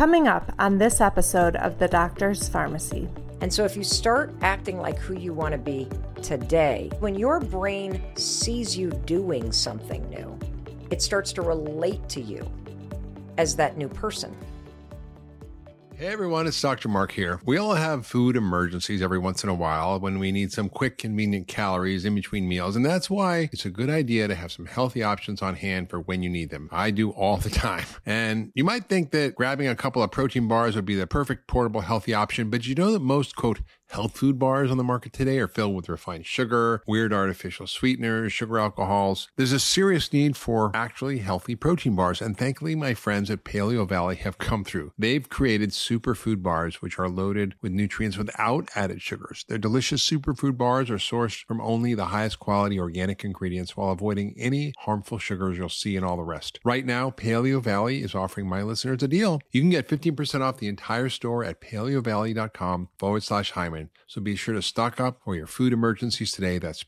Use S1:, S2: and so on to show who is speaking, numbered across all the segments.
S1: Coming up on this episode of The Doctor's Pharmacy.
S2: And so if you start acting like who you want to be today, when your brain sees you doing something new, it starts to relate to you as that new person.
S3: Hey everyone, it's Dr. Mark here. We all have food emergencies every once in a while when we need some quick, convenient calories in between meals. And that's why it's a good idea to have some healthy options on hand for when you need them. I do all the time. And you might think that grabbing a couple of protein bars would be the perfect portable healthy option, but you know that most, quote, health food bars on the market today are filled with refined sugar, weird artificial sweeteners, sugar alcohols. There's a serious need for actually healthy protein bars, and thankfully my friends at Paleo Valley have come through. They've created superfood bars which are loaded with nutrients without added sugars. Their delicious superfood bars are sourced from only the highest quality organic ingredients while avoiding any harmful sugars you'll see in all the rest. Right now, Paleo Valley is offering my listeners a deal. You can get 15% off the entire store at paleovalley.com/Hyman. So be sure to stock up for your food emergencies today. That's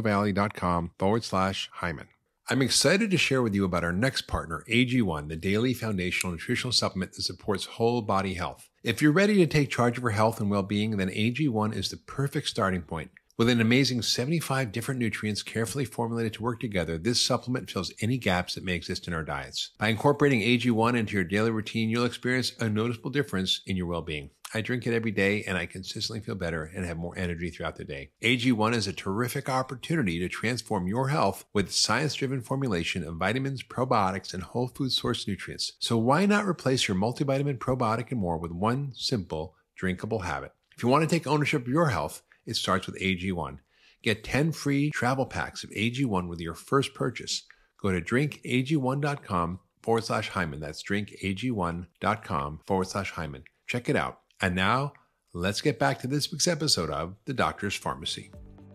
S3: paleovalley.com/Hyman. I'm excited to share with you about our next partner, AG1, the daily foundational nutritional supplement that supports whole body health. If you're ready to take charge of your health and well-being, then AG1 is the perfect starting point. With an amazing 75 different nutrients carefully formulated to work together, this supplement fills any gaps that may exist in our diets. By incorporating AG1 into your daily routine, you'll experience a noticeable difference in your well-being. I drink it every day and I consistently feel better and have more energy throughout the day. AG1 is a terrific opportunity to transform your health with science-driven formulation of vitamins, probiotics, and whole food source nutrients. So why not replace your multivitamin, probiotic, and more with one simple, drinkable habit? If you want to take ownership of your health, it starts with AG1. Get 10 free travel packs of AG1 with your first purchase. Go to drinkag1.com/Hyman. That's drinkag1.com/Hyman. Check it out. And now, let's get back to this week's episode of The Doctor's Pharmacy.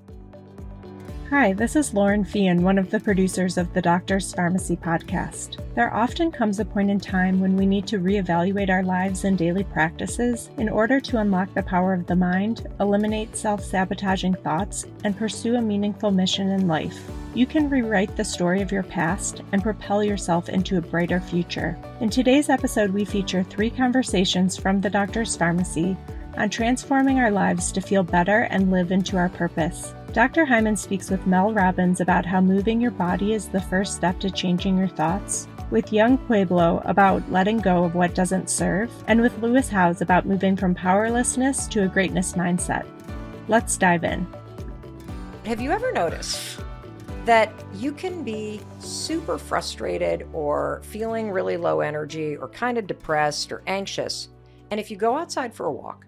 S1: Hi, this is Lauren Feehan, one of the producers of the Doctor's Pharmacy podcast. There often comes a point in time when we need to reevaluate our lives and daily practices in order to unlock the power of the mind, eliminate self-sabotaging thoughts, and pursue a meaningful mission in life. You can rewrite the story of your past and propel yourself into a brighter future. In today's episode, we feature 3 conversations from the Doctor's Pharmacy on transforming our lives to feel better and live into our purpose. Dr. Hyman speaks with Mel Robbins about how moving your body is the first step to changing your thoughts, with Young Pueblo about letting go of what doesn't serve, and with Lewis Howes about moving from powerlessness to a greatness mindset. Let's dive in.
S2: Have you ever noticed that you can be super frustrated or feeling really low energy or kind of depressed or anxious, and if you go outside for a walk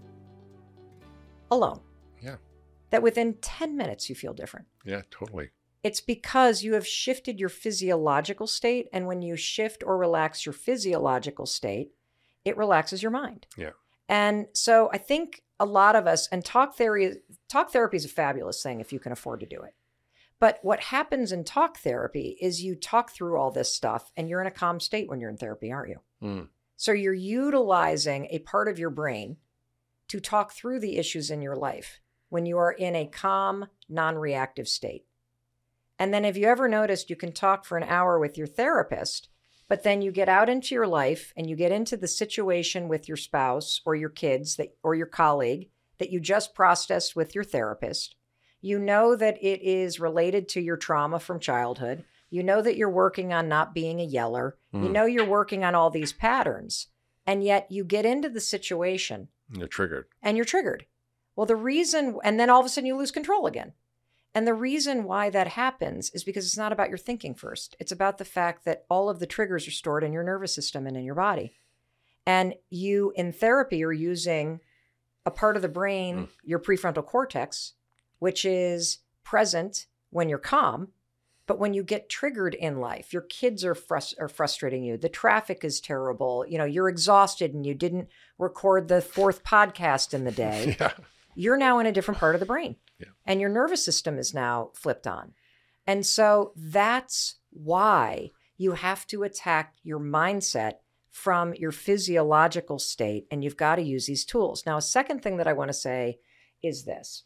S2: alone, that within 10 minutes you feel different?
S3: Yeah, totally.
S2: It's because you have shifted your physiological state, and when you shift or relax your physiological state, it relaxes your mind.
S3: Yeah.
S2: And so I think a lot of us, and talk therapy is a fabulous thing if you can afford to do it. But what happens in talk therapy is you talk through all this stuff and you're in a calm state when you're in therapy, aren't you? So you're utilizing a part of your brain to talk through the issues in your life when you are in a calm, non-reactive state. And then have you ever noticed you can talk for an hour with your therapist, but then you get out into your life and you get into the situation with your spouse or your kids or your colleague that you just processed with your therapist. You know that it is related to your trauma from childhood. You know that you're working on not being a yeller. You know you're working on all these patterns. And yet you get into the situation.
S3: You're triggered.
S2: And you're triggered. Well, the reason, and then all of a sudden you lose control again. And the reason why that happens is because it's not about your thinking first. It's about the fact that all of the triggers are stored in your nervous system and in your body. And you, in therapy, are using a part of the brain, your prefrontal cortex, which is present when you're calm. But when you get triggered in life, your kids are frustrating you. The traffic is terrible. You know, you're exhausted and you didn't record the 4th podcast in the day.
S3: Yeah.
S2: You're now in a different part of the brain.
S3: Yeah.
S2: And your nervous system is now flipped on. And so that's why you have to attack your mindset from your physiological state, and you've got to use these tools. Now, a second thing that I want to say is this.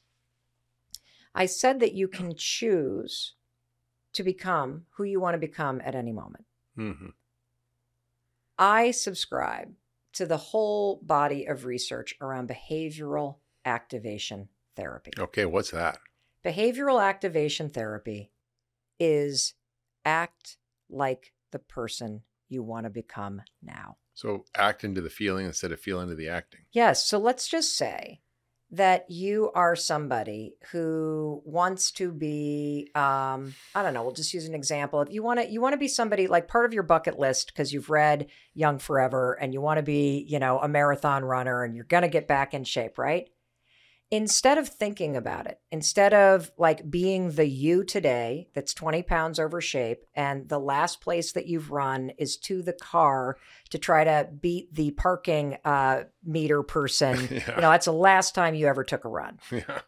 S2: I said that you can choose to become who you want to become at any moment. I subscribe to the whole body of research around behavioral activation therapy.
S3: Okay, what's that?
S2: Behavioral activation therapy is act like the person you want to become now.
S3: So act into the feeling instead of feel into the acting.
S2: Yes. So let's just say that you are somebody who wants to be, I don't know, we'll just use an example. If you want to be somebody, like, part of your bucket list, because you've read Young Forever and you want to be, a marathon runner and you're going to get back in shape, right? Instead of thinking about it, instead of like being the you today that's 20 pounds over shape and the last place that you've run is to the car to try to beat the parking meter person,
S3: Yeah.
S2: that's the last time you ever took a run.
S3: Yeah.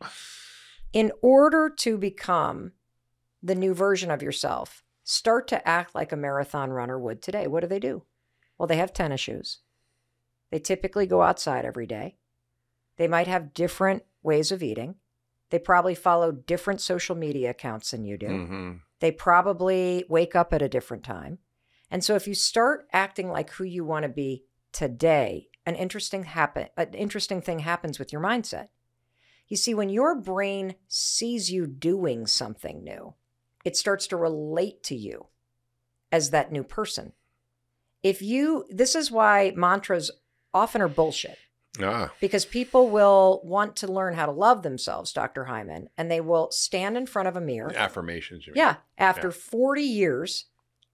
S2: In order to become the new version of yourself, start to act like a marathon runner would today. What do? Well, they have tennis shoes. They typically go outside every day. They might have different ways of eating. They probably follow different social media accounts than you do.
S3: Mm-hmm.
S2: They probably wake up at a different time. And so if you start acting like who you want to be today, an interesting thing happens with your mindset. You see, when your brain sees you doing something new, it starts to relate to you as that new person. This is why mantras often are bullshit. Because people will want to learn how to love themselves, Dr. Hyman, and they will stand in front of a mirror.
S3: Affirmations. You mean.
S2: Yeah. After 40 years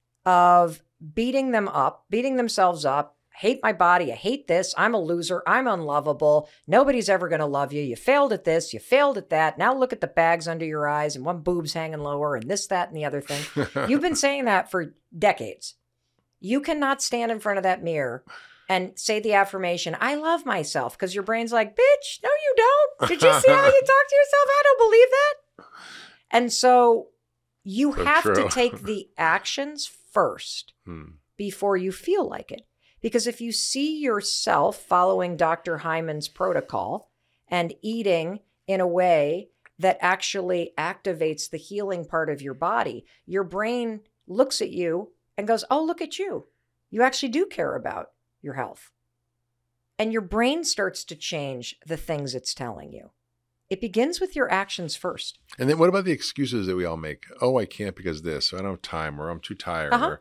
S2: of beating themselves up, hate my body, I hate this, I'm a loser, I'm unlovable, nobody's ever going to love you, you failed at this, you failed at that, now look at the bags under your eyes and one boob's hanging lower and this, that, and the other thing. You've been saying that for decades. You cannot stand in front of that mirror and say the affirmation, I love myself, because your brain's like, bitch, no, you don't. Did you see how you talk to yourself? I don't believe that. And so you have to take the actions first before you feel like it. Because if you see yourself following Dr. Hyman's protocol and eating in a way that actually activates the healing part of your body, your brain looks at you and goes, oh, look at you. You actually do care about your health. And your brain starts to change the things it's telling you. It begins with your actions first.
S3: And then what about the excuses that we all make? Oh, I can't because this, or I don't have time, or I'm too tired, or,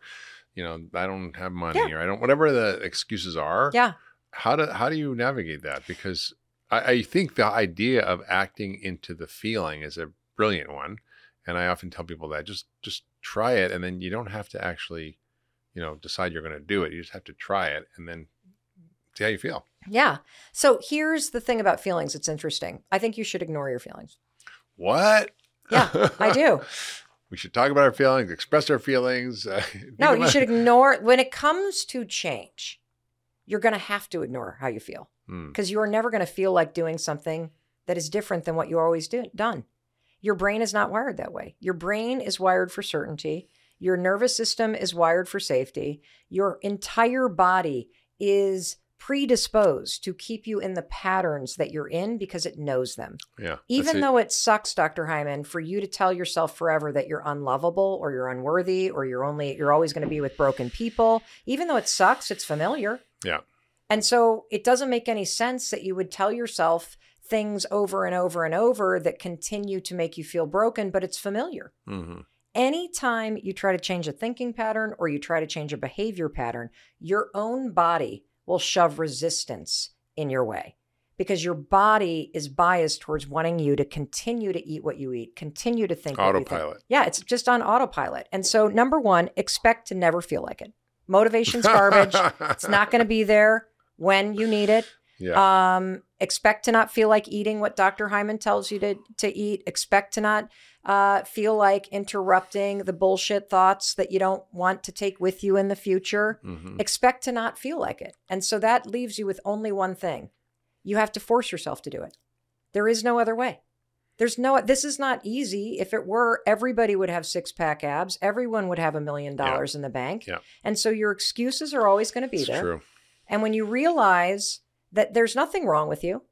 S3: I don't have money, or I don't, whatever the excuses are.
S2: Yeah.
S3: How do you navigate that? Because I think the idea of acting into the feeling is a brilliant one. And I often tell people that just try it. And then you don't have to actually, decide you're going to do it. You just have to try it and then see how you feel.
S2: Yeah. So here's the thing about feelings. It's interesting. I think you should ignore your feelings.
S3: What?
S2: Yeah, I do.
S3: We should talk about our feelings, express our feelings.
S2: No, you should ignore. When it comes to change, you're going to have to ignore how you feel, because you are never going to feel like doing something that is different than what you always done. Your brain is not wired that way. Your brain is wired for certainty. Your nervous system is wired for safety. Your entire body is predisposed to keep you in the patterns that you're in because it knows them.
S3: Yeah.
S2: Even though it sucks, Dr. Hyman, for you to tell yourself forever that you're unlovable or you're unworthy or you're always going to be with broken people, even though it sucks, it's familiar.
S3: Yeah.
S2: And so it doesn't make any sense that you would tell yourself things over and over and over that continue to make you feel broken, but it's familiar. Mm-hmm. Anytime you try to change a thinking pattern or you try to change a behavior pattern, your own body will shove resistance in your way because your body is biased towards wanting you to continue to eat what you eat, continue to think what you think.
S3: Autopilot.
S2: Yeah, it's just on autopilot. And so number one, expect to never feel like it. Motivation's garbage. It's not going to be there when you need it.
S3: Yeah.
S2: Expect to not feel like eating what Dr. Hyman tells you to eat. Expect to not feel like interrupting the bullshit thoughts that you don't want to take with you in the future. Mm-hmm. Expect to not feel like it. And so that leaves you with only one thing. You have to force yourself to do it. There is no other way. This is not easy. If it were, everybody would have 6-pack abs. Everyone would have $1 million in the bank. Yeah. And so your excuses are always going to be there.
S3: True.
S2: And when you realize that there's nothing wrong with you,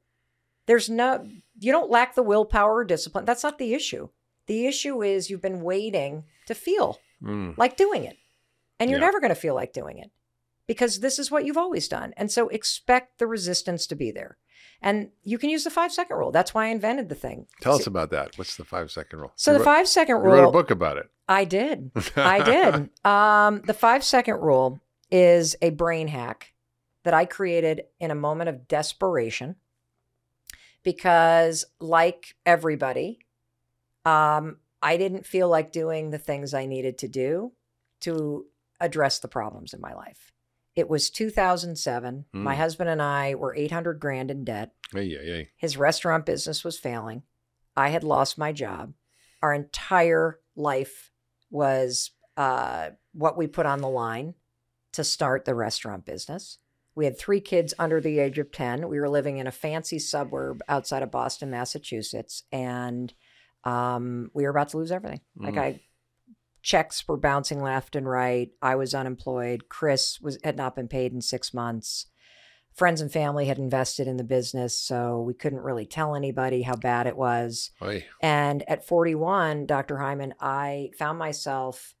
S2: you don't lack the willpower or discipline. That's not the issue. The issue is you've been waiting to feel like doing it. And you're never going to feel like doing it because this is what you've always done. And so expect the resistance to be there. And you can use the 5-second rule. That's why I invented the thing.
S3: Tell us about that. What's the 5-second rule?
S2: So the 5-second rule.
S3: You wrote a book about it.
S2: I did. I did. The 5-second rule is a brain hack that I created in a moment of desperation because, like everybody, I didn't feel like doing the things I needed to do to address the problems in my life. It was 2007. My husband and I were $800,000 in debt. His restaurant business was failing. I had lost my job. Our entire life was what we put on the line to start the restaurant business. We had 3 kids under the age of 10. We were living in a fancy suburb outside of Boston, Massachusetts. And we were about to lose everything. Checks were bouncing left and right. I was unemployed. Chris had not been paid in 6 months. Friends and family had invested in the business, so we couldn't really tell anybody how bad it was.
S3: Oy.
S2: And at 41, Dr. Hyman, I found myself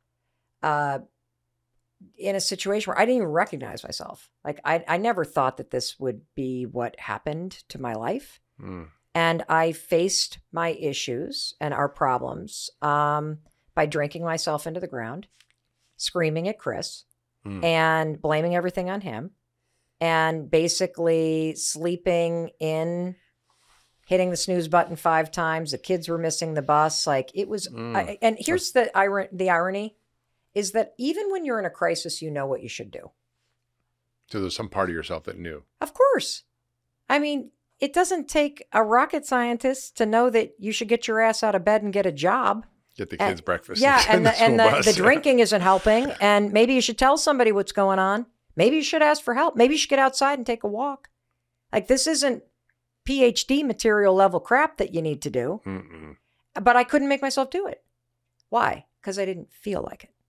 S2: in a situation where I didn't even recognize myself. Like I never thought that this would be what happened to my life. And I faced my issues and our problems by drinking myself into the ground, screaming at Chris, and blaming everything on him, and basically sleeping in, hitting the snooze button 5 times. The kids were missing the bus. Like it was, and here's the irony is that even when you're in a crisis, you know what you should do.
S3: So there's some part of yourself that knew.
S2: Of course. I mean, it doesn't take a rocket scientist to know that you should get your ass out of bed and get a job.
S3: Get the kids breakfast.
S2: Yeah, and the drinking isn't helping. And maybe you should tell somebody what's going on. Maybe you should ask for help. Maybe you should get outside and take a walk. Like this isn't PhD material level crap that you need to do. But I couldn't make myself do it. Why? Because I didn't feel like it.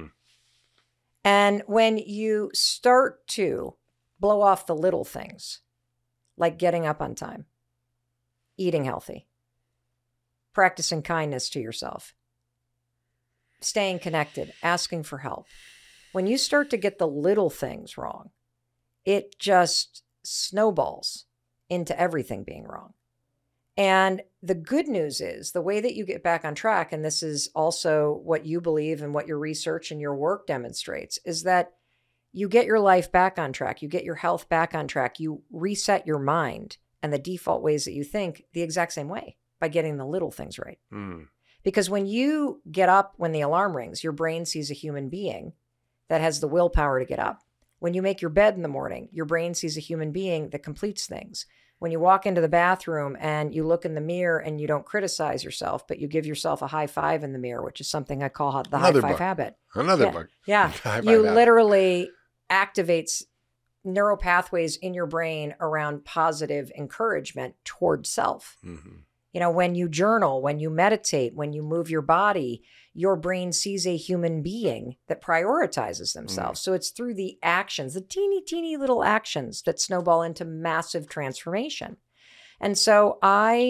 S2: And when you start to blow off the little things, like getting up on time, eating healthy, practicing kindness to yourself, staying connected, asking for help. When you start to get the little things wrong, it just snowballs into everything being wrong. And the good news is the way that you get back on track, and this is also what you believe and what your research and your work demonstrates, is that you get your life back on track. You get your health back on track. You reset your mind and the default ways that you think the exact same way by getting the little things right. Because when you get up, when the alarm rings, your brain sees a human being that has the willpower to get up. When you make your bed in the morning, your brain sees a human being that completes things. When you walk into the bathroom and you look in the mirror and you don't criticize yourself, but you give yourself a high five in the mirror, which is something I call the high five habit.
S3: Another book.
S2: Yeah. You literally activates neural pathways in your brain around positive encouragement towards self. You know, when you journal, when you meditate, when you move your body, your brain sees a human being that prioritizes themselves. So it's through the actions, the teeny little actions that snowball into massive transformation. And so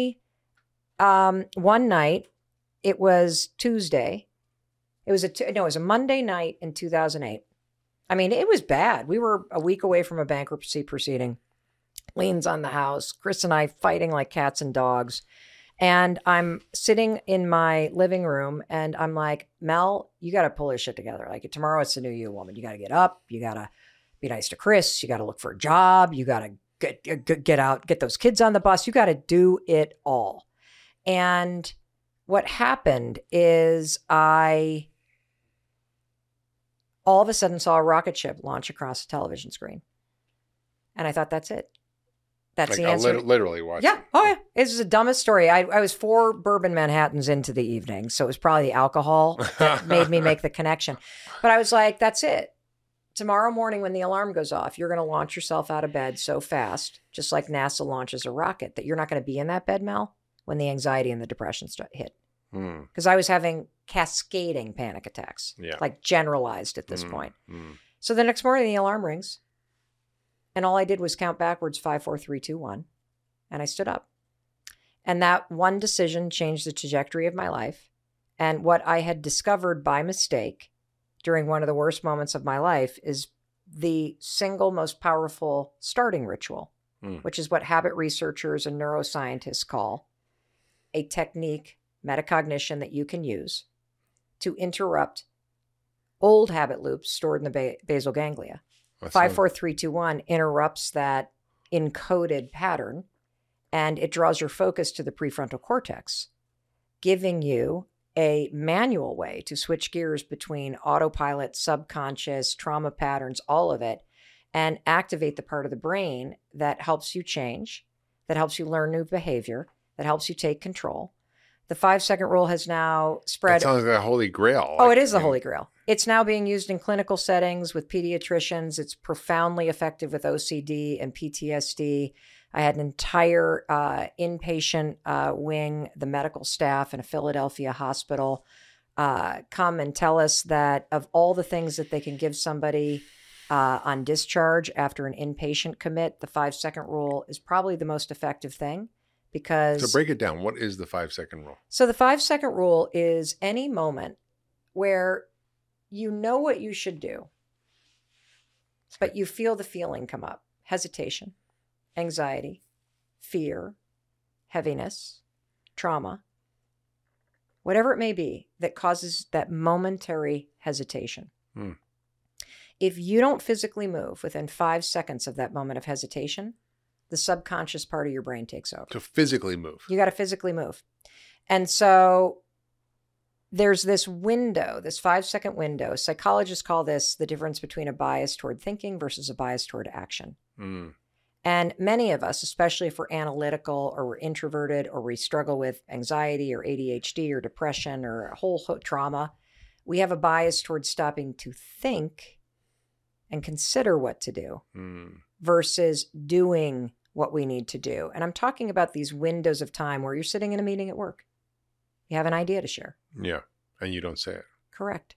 S2: one night, it was Tuesday. It was a Monday night in 2008. I mean, it was bad. We were a week away from a bankruptcy proceeding. Liens on the house. Chris and I fighting like cats and dogs. And I'm sitting in my living room and I'm like, Mel, you got to pull your shit together. Like tomorrow it's the new you, woman. You got to get up. You got to be nice to Chris. You got to look for a job. You got to get out, get those kids on the bus. You got to do it all. And what happened is I all of a sudden saw a rocket ship launch across the television screen. And I thought, that's it. That's like the answer.
S3: Literally watched.
S2: Yeah. Oh, yeah. This is the dumbest story. I was 4 bourbon Manhattans into the evening. So it was probably the alcohol that made me make the connection. But I was like, that's it. Tomorrow morning when the alarm goes off, you're going to launch yourself out of bed so fast, just like NASA launches a rocket, that you're not going to be in that bed, Mel, when the anxiety and the depression hit. Because I was having cascading panic attacks, like generalized at this point. So the next morning, the alarm rings. And all I did was count backwards, 5, 4, 3, 2, 1. And I stood up. And that one decision changed the trajectory of my life. And what I had discovered by mistake during one of the worst moments of my life is the single most powerful starting ritual, which is what habit researchers and neuroscientists call a technique, metacognition, that you can use to interrupt old habit loops stored in the basal ganglia. 5, 4, 3, 2, 1 interrupts that encoded pattern, and it draws your focus to the prefrontal cortex, giving you a manual way to switch gears between autopilot, subconscious, trauma patterns, all of it, and activate the part of the brain that helps you change, that helps you learn new behavior, that helps you take control. The 5-second rule has now spread.
S3: That sounds like a holy grail.
S2: Oh, it is the holy grail. It's now being used in clinical settings with pediatricians. It's profoundly effective with OCD and PTSD. I had an entire inpatient wing, the medical staff in a Philadelphia hospital, come and tell us that of all the things that they can give somebody on discharge after an inpatient commit, the 5-second rule is probably the most effective thing. Because,
S3: so break it down. What is the 5-second rule?
S2: So the 5-second rule is any moment where you know what you should do, but you feel the feeling come up: hesitation, anxiety, fear, heaviness, trauma, whatever it may be that causes that momentary hesitation. If you don't physically move within 5 seconds of that moment of hesitation, the subconscious part of your brain takes over.
S3: To physically move.
S2: You got to physically move. And so there's this window, this 5-second window. Psychologists call this the difference between a bias toward thinking versus a bias toward action. And many of us, especially if we're analytical or we're introverted or we struggle with anxiety or ADHD or depression or a whole trauma, we have a bias towards stopping to think and consider what to do versus doing what we need to do. And I'm talking about these windows of time where you're sitting in a meeting at work. You have an idea to share.
S3: Yeah. And you don't say it.
S2: Correct.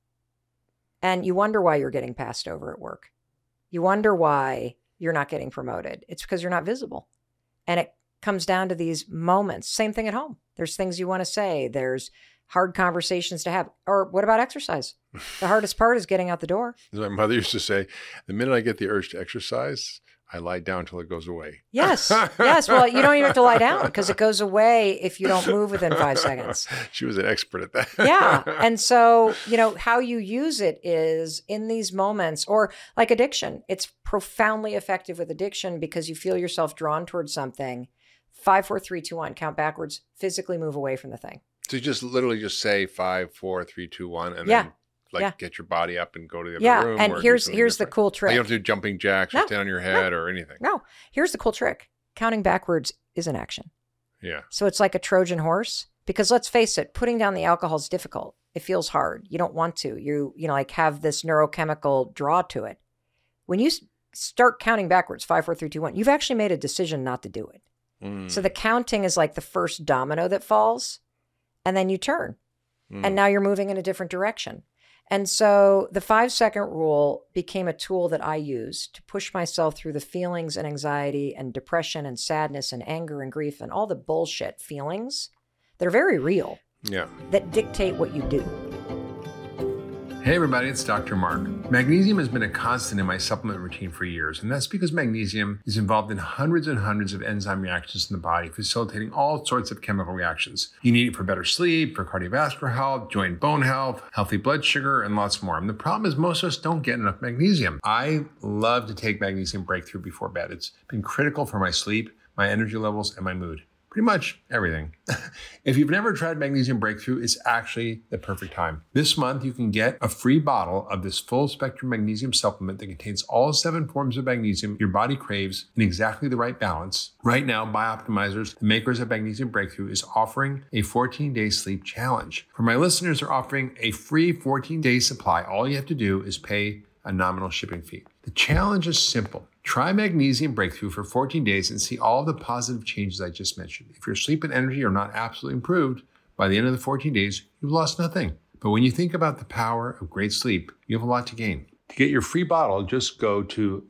S2: And you wonder why you're getting passed over at work. You wonder why you're not getting promoted. It's because you're not visible. And it comes down to these moments. Same thing at home. There's things you want to say. There's hard conversations to have. Or what about exercise? The hardest part is getting out the door.
S3: As my mother used to say, the minute I get the urge to exercise, I lie down till it goes away.
S2: Yes. Yes. Well, you don't even have to lie down because it goes away if you don't move within 5 seconds.
S3: She was an expert at that.
S2: Yeah. And so, how you use it is in these moments, or like addiction. It's profoundly effective with addiction because you feel yourself drawn towards something. 5, 4, 3, 2, 1, count backwards, physically move away from the thing.
S3: So you just literally just say 5, 4, 3, 2, 1, and then get your body up and go to the other room.
S2: And here's the cool trick.
S3: You don't have to do jumping jacks or stand on your head or anything.
S2: No. Here's the cool trick. Counting backwards is an action.
S3: Yeah.
S2: So it's like a Trojan horse, because let's face it, putting down the alcohol is difficult. It feels hard. You don't want to. You have this neurochemical draw to it. When you start counting backwards, 5, 4, 3, 2, 1, you've actually made a decision not to do it. So the counting is like the first domino that falls, and then you turn. And now you're moving in a different direction. And so the 5-second rule became a tool that I used to push myself through the feelings and anxiety and depression and sadness and anger and grief and all the bullshit feelings that are very real.
S3: Yeah.
S2: That dictate what you do.
S3: Hey everybody, it's Dr. Mark. Magnesium has been a constant in my supplement routine for years, and that's because magnesium is involved in hundreds and hundreds of enzyme reactions in the body, facilitating all sorts of chemical reactions. You need it for better sleep, for cardiovascular health, joint bone health, healthy blood sugar, and lots more. And the problem is most of us don't get enough magnesium. I love to take Magnesium Breakthrough before bed. It's been critical for my sleep, my energy levels, and my mood. Pretty much everything. If you've never tried Magnesium Breakthrough, it's actually the perfect time. This month, you can get a free bottle of this full spectrum magnesium supplement that contains all 7 forms of magnesium your body craves in exactly the right balance. Right now, Bioptimizers, the makers of Magnesium Breakthrough, is offering a 14-day sleep challenge. For my listeners, they're offering a free 14-day supply. All you have to do is pay a nominal shipping fee. The challenge is simple. Try Magnesium Breakthrough for 14 days and see all the positive changes I just mentioned. If your sleep and energy are not absolutely improved, by the end of the 14 days, you've lost nothing. But when you think about the power of great sleep, you have a lot to gain. To get your free bottle, just go to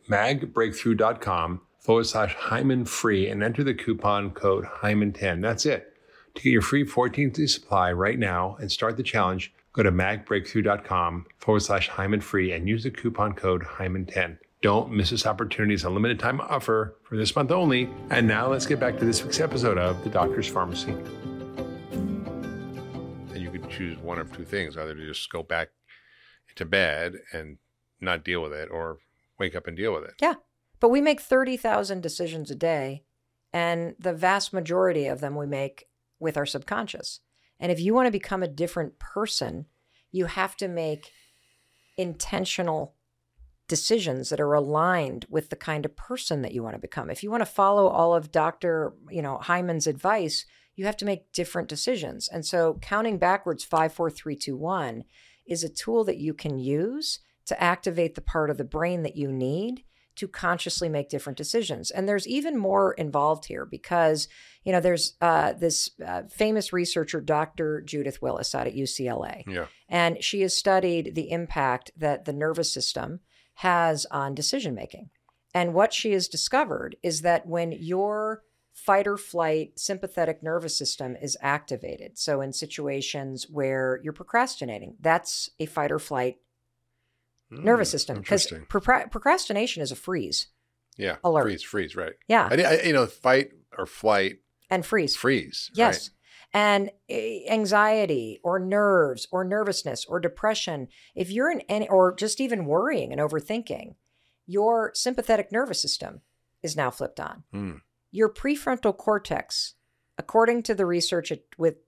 S3: magbreakthrough.com/Hyman-free and enter the coupon code Hyman10. That's it. To get your free 14-day supply right now and start the challenge, Go to macbreakthrough.com/Hyman free and use the coupon code Hyman10. Don't miss this opportunity. It's a limited time offer for this month only. And now let's get back to this week's episode of The Doctor's Pharmacy. And you could choose one of two things, either to just go back to bed and not deal with it, or wake up and deal with it.
S2: Yeah. But we make 30,000 decisions a day, and the vast majority of them we make with our subconscious. And if you want to become a different person, you have to make intentional decisions that are aligned with the kind of person that you want to become. If you want to follow all of Dr. Hyman's advice, you have to make different decisions. And so counting backwards 5, 4, 3, 2, 1 is a tool that you can use to activate the part of the brain that you need to consciously make different decisions. And there's even more involved here because, there's this famous researcher, Dr. Judith Willis out at UCLA.
S3: Yeah.
S2: And she has studied the impact that the nervous system has on decision-making. And what she has discovered is that when your fight or flight sympathetic nervous system is activated, so in situations where you're procrastinating, that's a fight or flight nervous system, because procrastination is a freeze.
S3: Yeah.
S2: Alert.
S3: Freeze, right.
S2: Yeah.
S3: Fight or flight.
S2: And freeze.
S3: Freeze.
S2: Yes.
S3: Right.
S2: And anxiety or nerves or nervousness or depression, if you're in any, or just even worrying and overthinking, your sympathetic nervous system is now flipped on. Your prefrontal cortex, according to the research at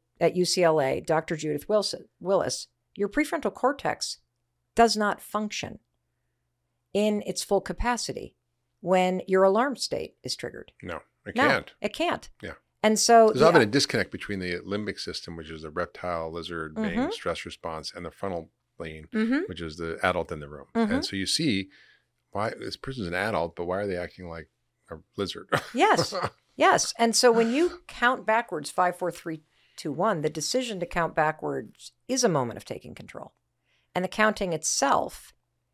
S2: UCLA, Dr. Judith Willis, your prefrontal cortex does not function in its full capacity when your alarm state is triggered.
S3: No, it can't.
S2: It can't.
S3: Yeah.
S2: And so
S3: there's often a disconnect between the limbic system, which is the reptile, lizard, brain stress response, and the frontal plane, which is the adult in the room. And so you see, why this person's an adult, but why are they acting like a lizard?
S2: Yes. Yes. And so when you count backwards, 5, 4, 3, 2, 1, the decision to count backwards is a moment of taking control. And the counting itself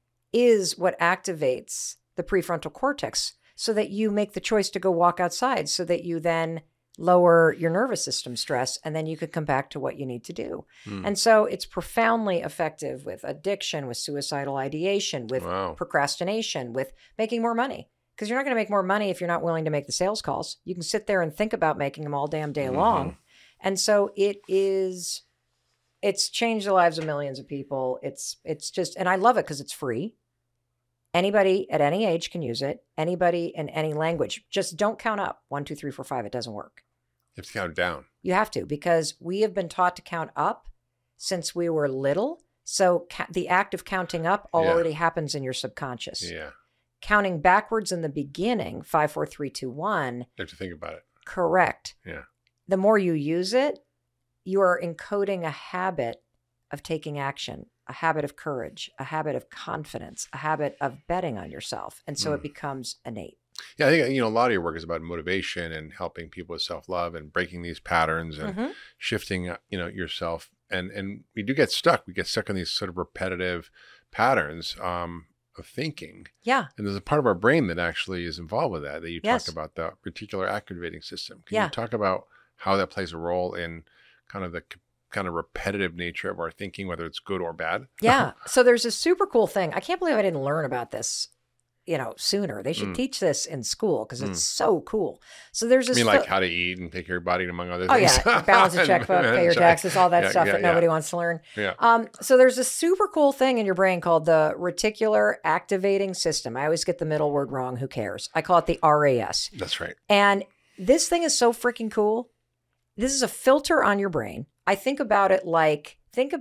S2: is what activates the prefrontal cortex so that you make the choice to go walk outside, so that you then lower your nervous system stress, and then you could come back to what you need to do. And so it's profoundly effective with addiction, with suicidal ideation, with procrastination, with making more money. Because you're not going to make more money if you're not willing to make the sales calls. You can sit there and think about making them all damn day long. And so it's changed the lives of millions of people. It's just, and I love it because it's free. Anybody at any age can use it. Anybody in any language. Just don't count up 1, 2, 3, 4, 5. It doesn't work.
S3: You have to count down. You
S2: have to, because we have been taught to count up since we were little. So the act of counting up already happens in your subconscious.
S3: Yeah.
S2: Counting backwards in the beginning, 5, 4, 3, 2, 1.
S3: You have to think about it.
S2: Correct.
S3: Yeah.
S2: The more you use it, you are encoding a habit of taking action, a habit of courage, a habit of confidence, a habit of betting on yourself. And so it becomes innate.
S3: Yeah, I think, a lot of your work is about motivation and helping people with self-love and breaking these patterns and shifting, yourself. And we do get stuck. We get stuck in these sort of repetitive patterns of thinking.
S2: Yeah.
S3: And there's a part of our brain that actually is involved with that you talk about, the reticular activating system. Can you talk about how that plays a role in kind of the repetitive nature of our thinking, whether it's good or bad?
S2: Yeah. So there's a super cool thing. I can't believe I didn't learn about this, sooner. They should teach this in school because it's so cool. So there's this.
S3: Like how to eat and take care of your body, among other things.
S2: Oh yeah, balance a checkbook, pay your taxes, all that stuff that nobody wants to learn.
S3: Yeah.
S2: So there's a super cool thing in your brain called the reticular activating system. I always get the middle word wrong. Who cares? I call it the RAS.
S3: That's right.
S2: And this thing is so freaking cool. This is a filter on your brain. I think about it like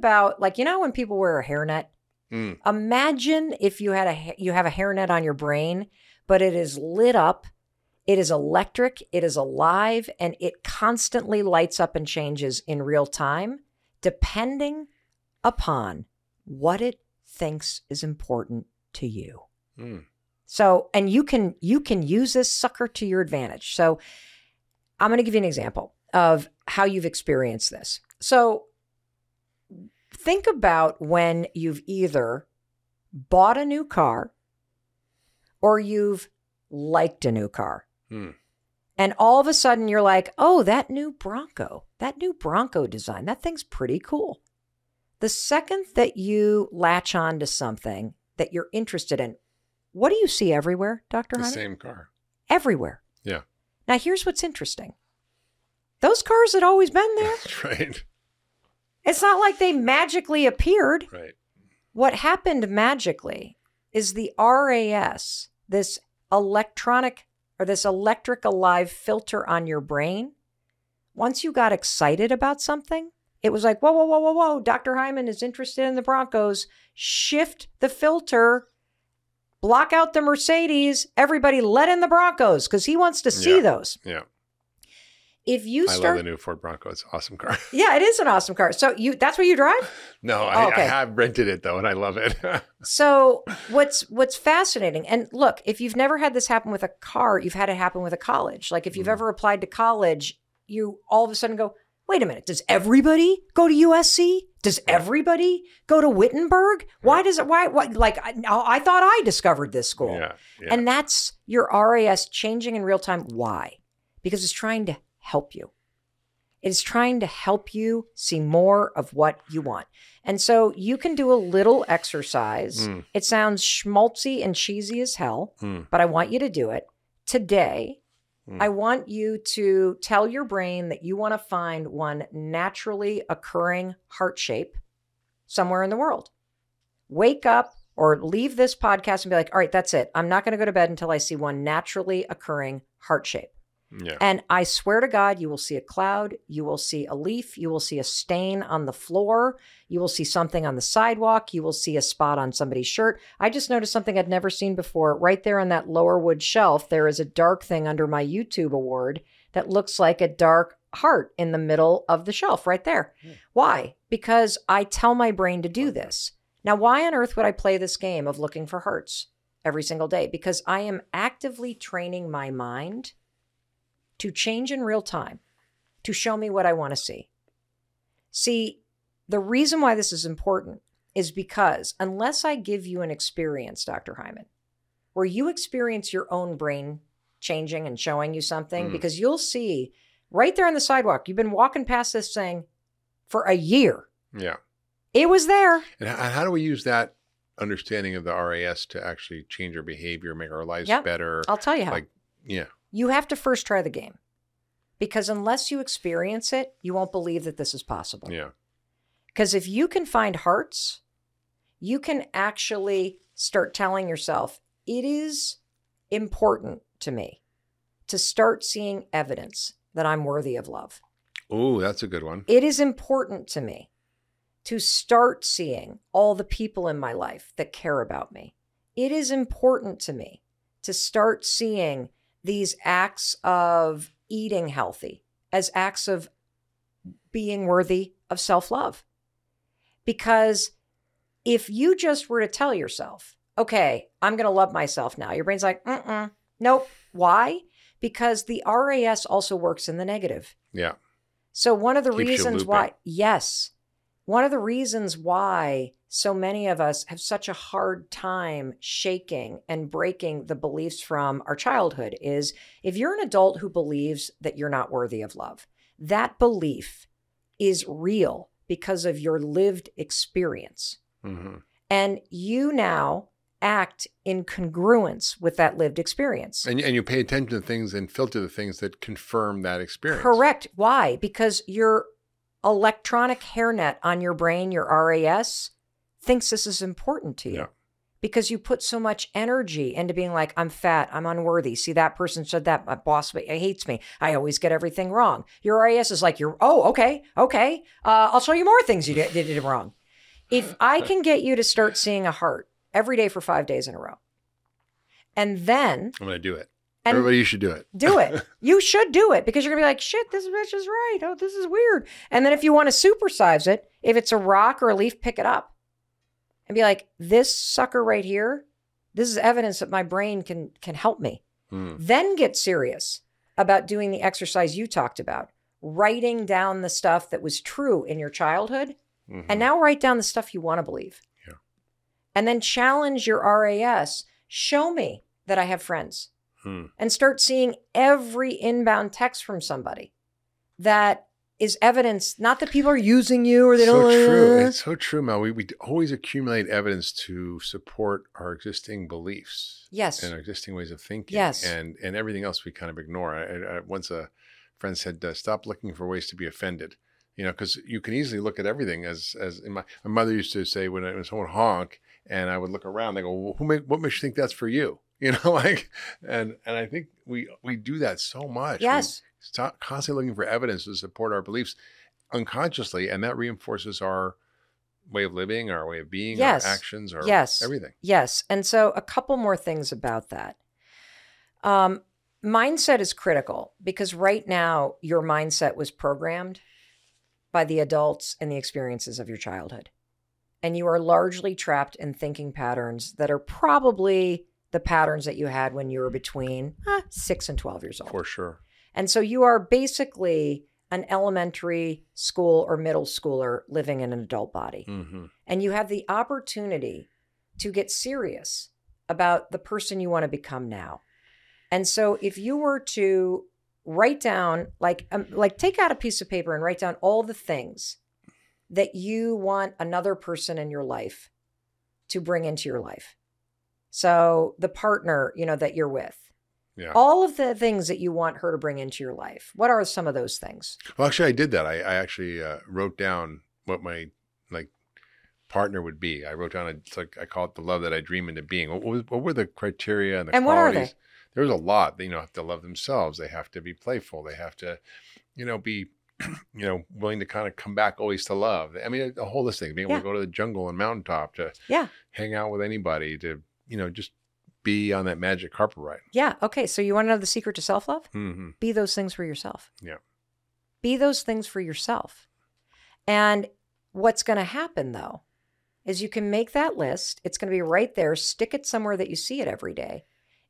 S2: when people wear a hairnet. Imagine if you have a hairnet on your brain, but it is lit up, it is electric, it is alive, and it constantly lights up and changes in real time, depending upon what it thinks is important to you. So, and you can use this sucker to your advantage. So I'm going to give you an example of how you've experienced this. So think about when you've either bought a new car or you've liked a new car. And all of a sudden you're like, oh, that new Bronco design, that thing's pretty cool. The second that you latch on to something that you're interested in, what do you see everywhere, Dr.
S3: The
S2: Hyman?
S3: same car.
S2: Everywhere.
S3: Yeah.
S2: Now, here's what's interesting. Those cars had always been there.
S3: That's right.
S2: It's not like they magically appeared.
S3: Right.
S2: What happened magically is the RAS, this electric alive filter on your brain. Once you got excited about something, it was like, whoa, whoa, whoa, whoa, whoa. Dr. Hyman is interested in the Broncos. Shift the filter. Block out the Mercedes. Everybody let in the Broncos because he wants to see those.
S3: Yeah.
S2: If you
S3: I love the new Ford Bronco. It's an awesome car.
S2: Yeah, it is an awesome car. So that's what you drive?
S3: No,
S2: okay.
S3: I have rented it though, and I love it.
S2: So what's fascinating, and look, if you've never had this happen with a car, you've had it happen with a college. Like if you've ever applied to college, you all of a sudden go, wait a minute, does everybody go to USC? Does everybody go to Wittenberg? Why like I thought I discovered this school.
S3: Yeah.
S2: And that's your RAS changing in real time. Why? Because it's trying to help you. It's trying to help you see more of what you want. And so you can do a little exercise. It sounds schmaltzy and cheesy as hell, but I want you to do it today. I want you to tell your brain that you want to find one naturally occurring heart shape somewhere in the world. Wake up or leave this podcast and be like, all right, that's it. I'm not going to go to bed until I see one naturally occurring heart shape.
S3: Yeah.
S2: And I swear to God, you will see a cloud, you will see a leaf, you will see a stain on the floor, you will see something on the sidewalk, you will see a spot on somebody's shirt. I just noticed something I'd never seen before. Right there on that lower wood shelf, there is a dark thing under my YouTube award that looks like a dark heart in the middle of the shelf right there. Why? Because I tell my brain to do this. Now, why on earth would I play this game of looking for hearts every single day? Because I am actively training my mind to change in real time, to show me what I want to see. See, the reason why this is important is because unless I give you an experience, Dr. Hyman, where you experience your own brain changing and showing you something, because you'll see right there on the sidewalk, you've been walking past this thing for a year.
S3: Yeah.
S2: It was there.
S3: And how do we use that understanding of the RAS to actually change our behavior, make our lives better?
S2: I'll tell you how.
S3: Yeah.
S2: You have to first try the game, because unless you experience it, you won't believe that this is possible.
S3: Yeah.
S2: Because if you can find hearts, you can actually start telling yourself, it is important to me to start seeing evidence that I'm worthy of love.
S3: Oh, that's a good one.
S2: It is important to me to start seeing all the people in my life that care about me. It is important to me to start seeing these acts of eating healthy as acts of being worthy of self-love. Because if you just were to tell yourself, okay, I'm going to love myself now, your brain's like, nope. Why? Because the RAS also works in the negative.
S3: Yeah.
S2: So one of the
S3: Keeps you
S2: reasons
S3: looping.
S2: one of the reasons why so many of us have such a hard time shaking and breaking the beliefs from our childhood is if you're an adult who believes that you're not worthy of love, that belief is real because of your lived experience.
S3: Mm-hmm.
S2: And you now act in congruence with that lived experience.
S3: And you pay attention to things and filter the things that confirm that experience.
S2: Correct. Why? Because your electronic hairnet on your brain, your RAS, thinks this is important to you.
S3: Yeah.
S2: Because you put so much energy into being like, I'm fat, I'm unworthy. See, that person said that, my boss hates me. I always get everything wrong. Your RAS is like, okay. I'll show you more things you did wrong. If I can get you to start seeing a heart every day for 5 days in a row, and then
S3: I'm going to do it. Everybody, you should do it.
S2: Do it. You should do it because you're going to be like, shit, this bitch is right. Oh, this is weird. And then if you want to supersize it, if it's a rock or a leaf, pick it up and be like, this sucker right here, this is evidence that my brain can help me. Then get serious about doing the exercise you talked about, writing down the stuff that was true in your childhood, and now write down the stuff you want to believe.
S3: Yeah.
S2: And then challenge your RAS. Show me that I have friends. And start seeing every inbound text from somebody that is evidence, not that people are using you or they
S3: so
S2: don't.
S3: True. It's so true, Mel. We always accumulate evidence to support our existing beliefs.
S2: Yes.
S3: And our existing ways of thinking.
S2: Yes.
S3: And everything else we kind of ignore. I once a friend said, stop looking for ways to be offended. Because you can easily look at everything as in my mother used to say when someone honk and I would look around, they go, well, what makes you think that's for you? And I think we do that so much.
S2: Yes.
S3: We stop constantly looking for evidence to support our beliefs unconsciously. And that reinforces our way of living, our way of being,
S2: yes.
S3: our actions, our everything.
S2: Yes. And so a couple more things about that. Mindset is critical because right now your mindset was programmed by the adults and the experiences of your childhood. And you are largely trapped in thinking patterns that are probably the patterns that you had when you were between 6 and 12 years old.
S3: For sure.
S2: And so you are basically an elementary school or middle schooler living in an adult body.
S3: Mm-hmm.
S2: And you have the opportunity to get serious about the person you want to become now. And so if you were to write down, like take out a piece of paper and write down all the things that you want another person in your life to bring into your life. So the partner, that you're with, all of the things that you want her to bring into your life. What are some of those things?
S3: Well, actually, I did that. I actually wrote down what my partner would be. I wrote down, I call it the love that I dream into being. What were the criteria and the qualities?
S2: What are they?
S3: There's a lot. They have to love themselves. They have to be playful. They have to, be, willing to kind of come back always to love. I mean, a whole list of things, being able to go to the jungle and mountaintop, to hang out with anybody, to, just be on that magic carpet ride.
S2: Yeah. Okay. So you want to know the secret to self-love?
S3: Mm-hmm.
S2: Be those things for yourself.
S3: Yeah.
S2: Be those things for yourself. And what's going to happen though, is you can make that list. It's going to be right there. Stick it somewhere that you see it every day.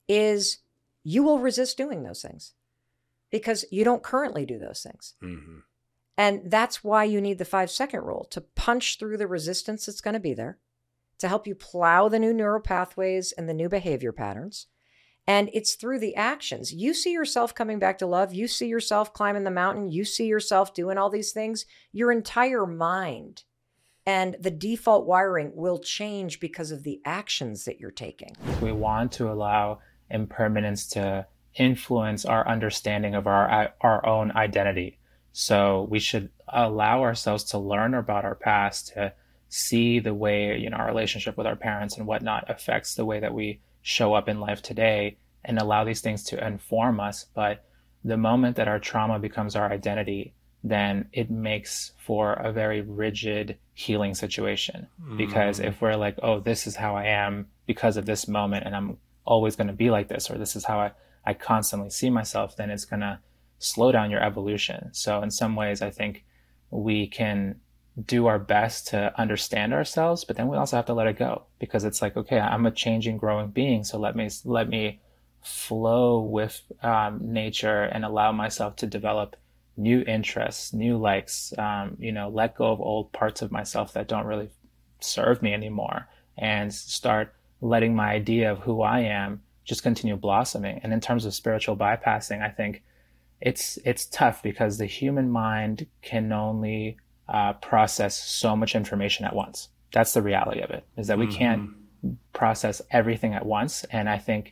S2: Is you will resist doing those things because you don't currently do those things.
S3: Mm-hmm.
S2: And that's why you need the 5-second rule to punch through the resistance that's going to be there, to help you plow the new neural pathways and the new behavior patterns. And it's through the actions. You see yourself coming back to love. You see yourself climbing the mountain. You see yourself doing all these things. Your entire mind and the default wiring will change because of the actions that you're taking.
S4: We want to allow impermanence to influence our understanding of our own identity. So we should allow ourselves to learn about our past, to see the way, our relationship with our parents and whatnot affects the way that we show up in life today, and allow these things to inform us. But the moment that our trauma becomes our identity, then it makes for a very rigid healing situation. Because if we're like, oh, this is how I am because of this moment, and I'm always going to be like this, or this is how I constantly see myself, then it's going to slow down your evolution. So in some ways, I think we can do our best to understand ourselves, but then we also have to let it go, because it's like, okay, I'm a changing, growing being. So let me flow with nature and allow myself to develop new interests, new likes, let go of old parts of myself that don't really serve me anymore, and start letting my idea of who I am just continue blossoming. And in terms of spiritual bypassing, I think it's tough because the human mind can only process so much information at once. That's the reality of it, is that we can't process everything at once. And I think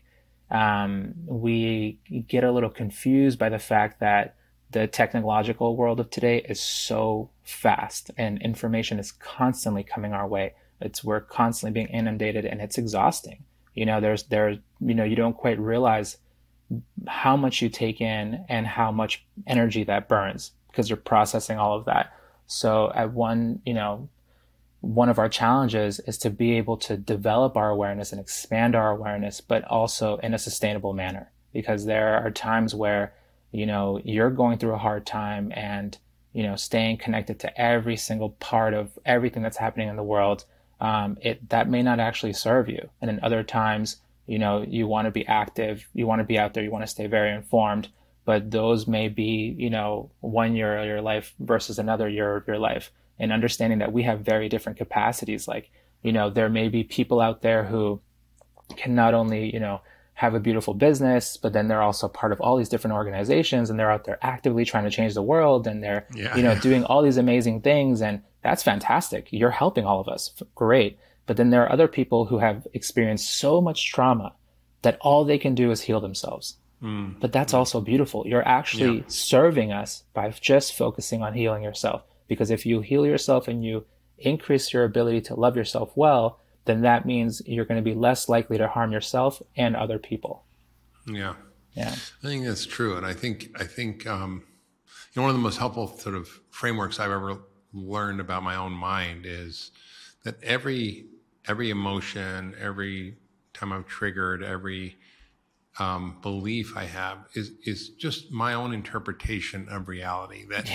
S4: we get a little confused by the fact that the technological world of today is so fast and information is constantly coming our way. We're constantly being inundated, and it's exhausting. You don't quite realize how much you take in and how much energy that burns because you're processing all of that. So at one of our challenges is to be able to develop our awareness and expand our awareness, but also in a sustainable manner, because there are times where, you're going through a hard time and, staying connected to every single part of everything that's happening in the world, that may not actually serve you. And in other times, you want to be active, you want to be out there, you want to stay very informed, but those may be, 1 year of your life versus another year of your life. And understanding that we have very different capacities. Like, there may be people out there who can not only, have a beautiful business, but then they're also part of all these different organizations, and they're out there actively trying to change the world, and they're, doing all these amazing things. And that's fantastic. You're helping all of us. Great. But then there are other people who have experienced so much trauma that all they can do is heal themselves. But that's also beautiful. You're actually serving us by just focusing on healing yourself. Because if you heal yourself and you increase your ability to love yourself well, then that means you're going to be less likely to harm yourself and other people.
S3: Yeah.
S4: Yeah.
S3: I think that's true. And I think one of the most helpful sort of frameworks I've ever learned about my own mind is that every emotion, every time I'm triggered, every belief I have is just my own interpretation of reality. That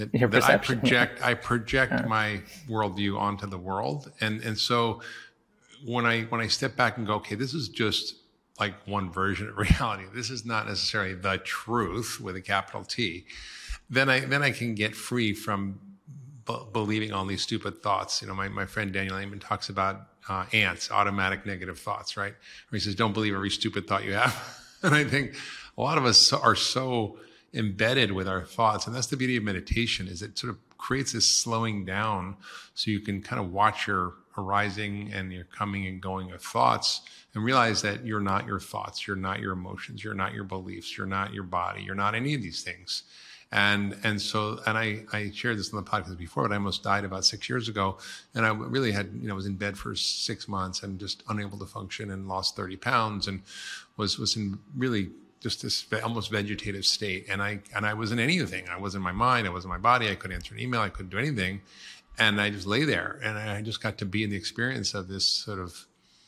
S3: I project my worldview onto the world, and so when I step back and go, okay, this is just like one version of reality. This is not necessarily the truth with a capital T. Then I can get free from believing all these stupid thoughts. My friend Daniel Amen talks about ants, automatic negative thoughts, right? Where he says, don't believe every stupid thought you have. And I think a lot of us are so embedded with our thoughts. And that's the beauty of meditation, is it sort of creates this slowing down so you can kind of watch your arising and your coming and going of thoughts and realize that you're not your thoughts, you're not your emotions, you're not your beliefs, you're not your body, you're not any of these things. And I shared this on the podcast before, but I almost died about 6 years ago. And I really had, was in bed for 6 months and just unable to function and lost 30 pounds and was in really just this almost vegetative state. And I wasn't anything. I wasn't my mind. I wasn't my body. I couldn't answer an email. I couldn't do anything. And I just lay there, and I just got to be in the experience of this sort of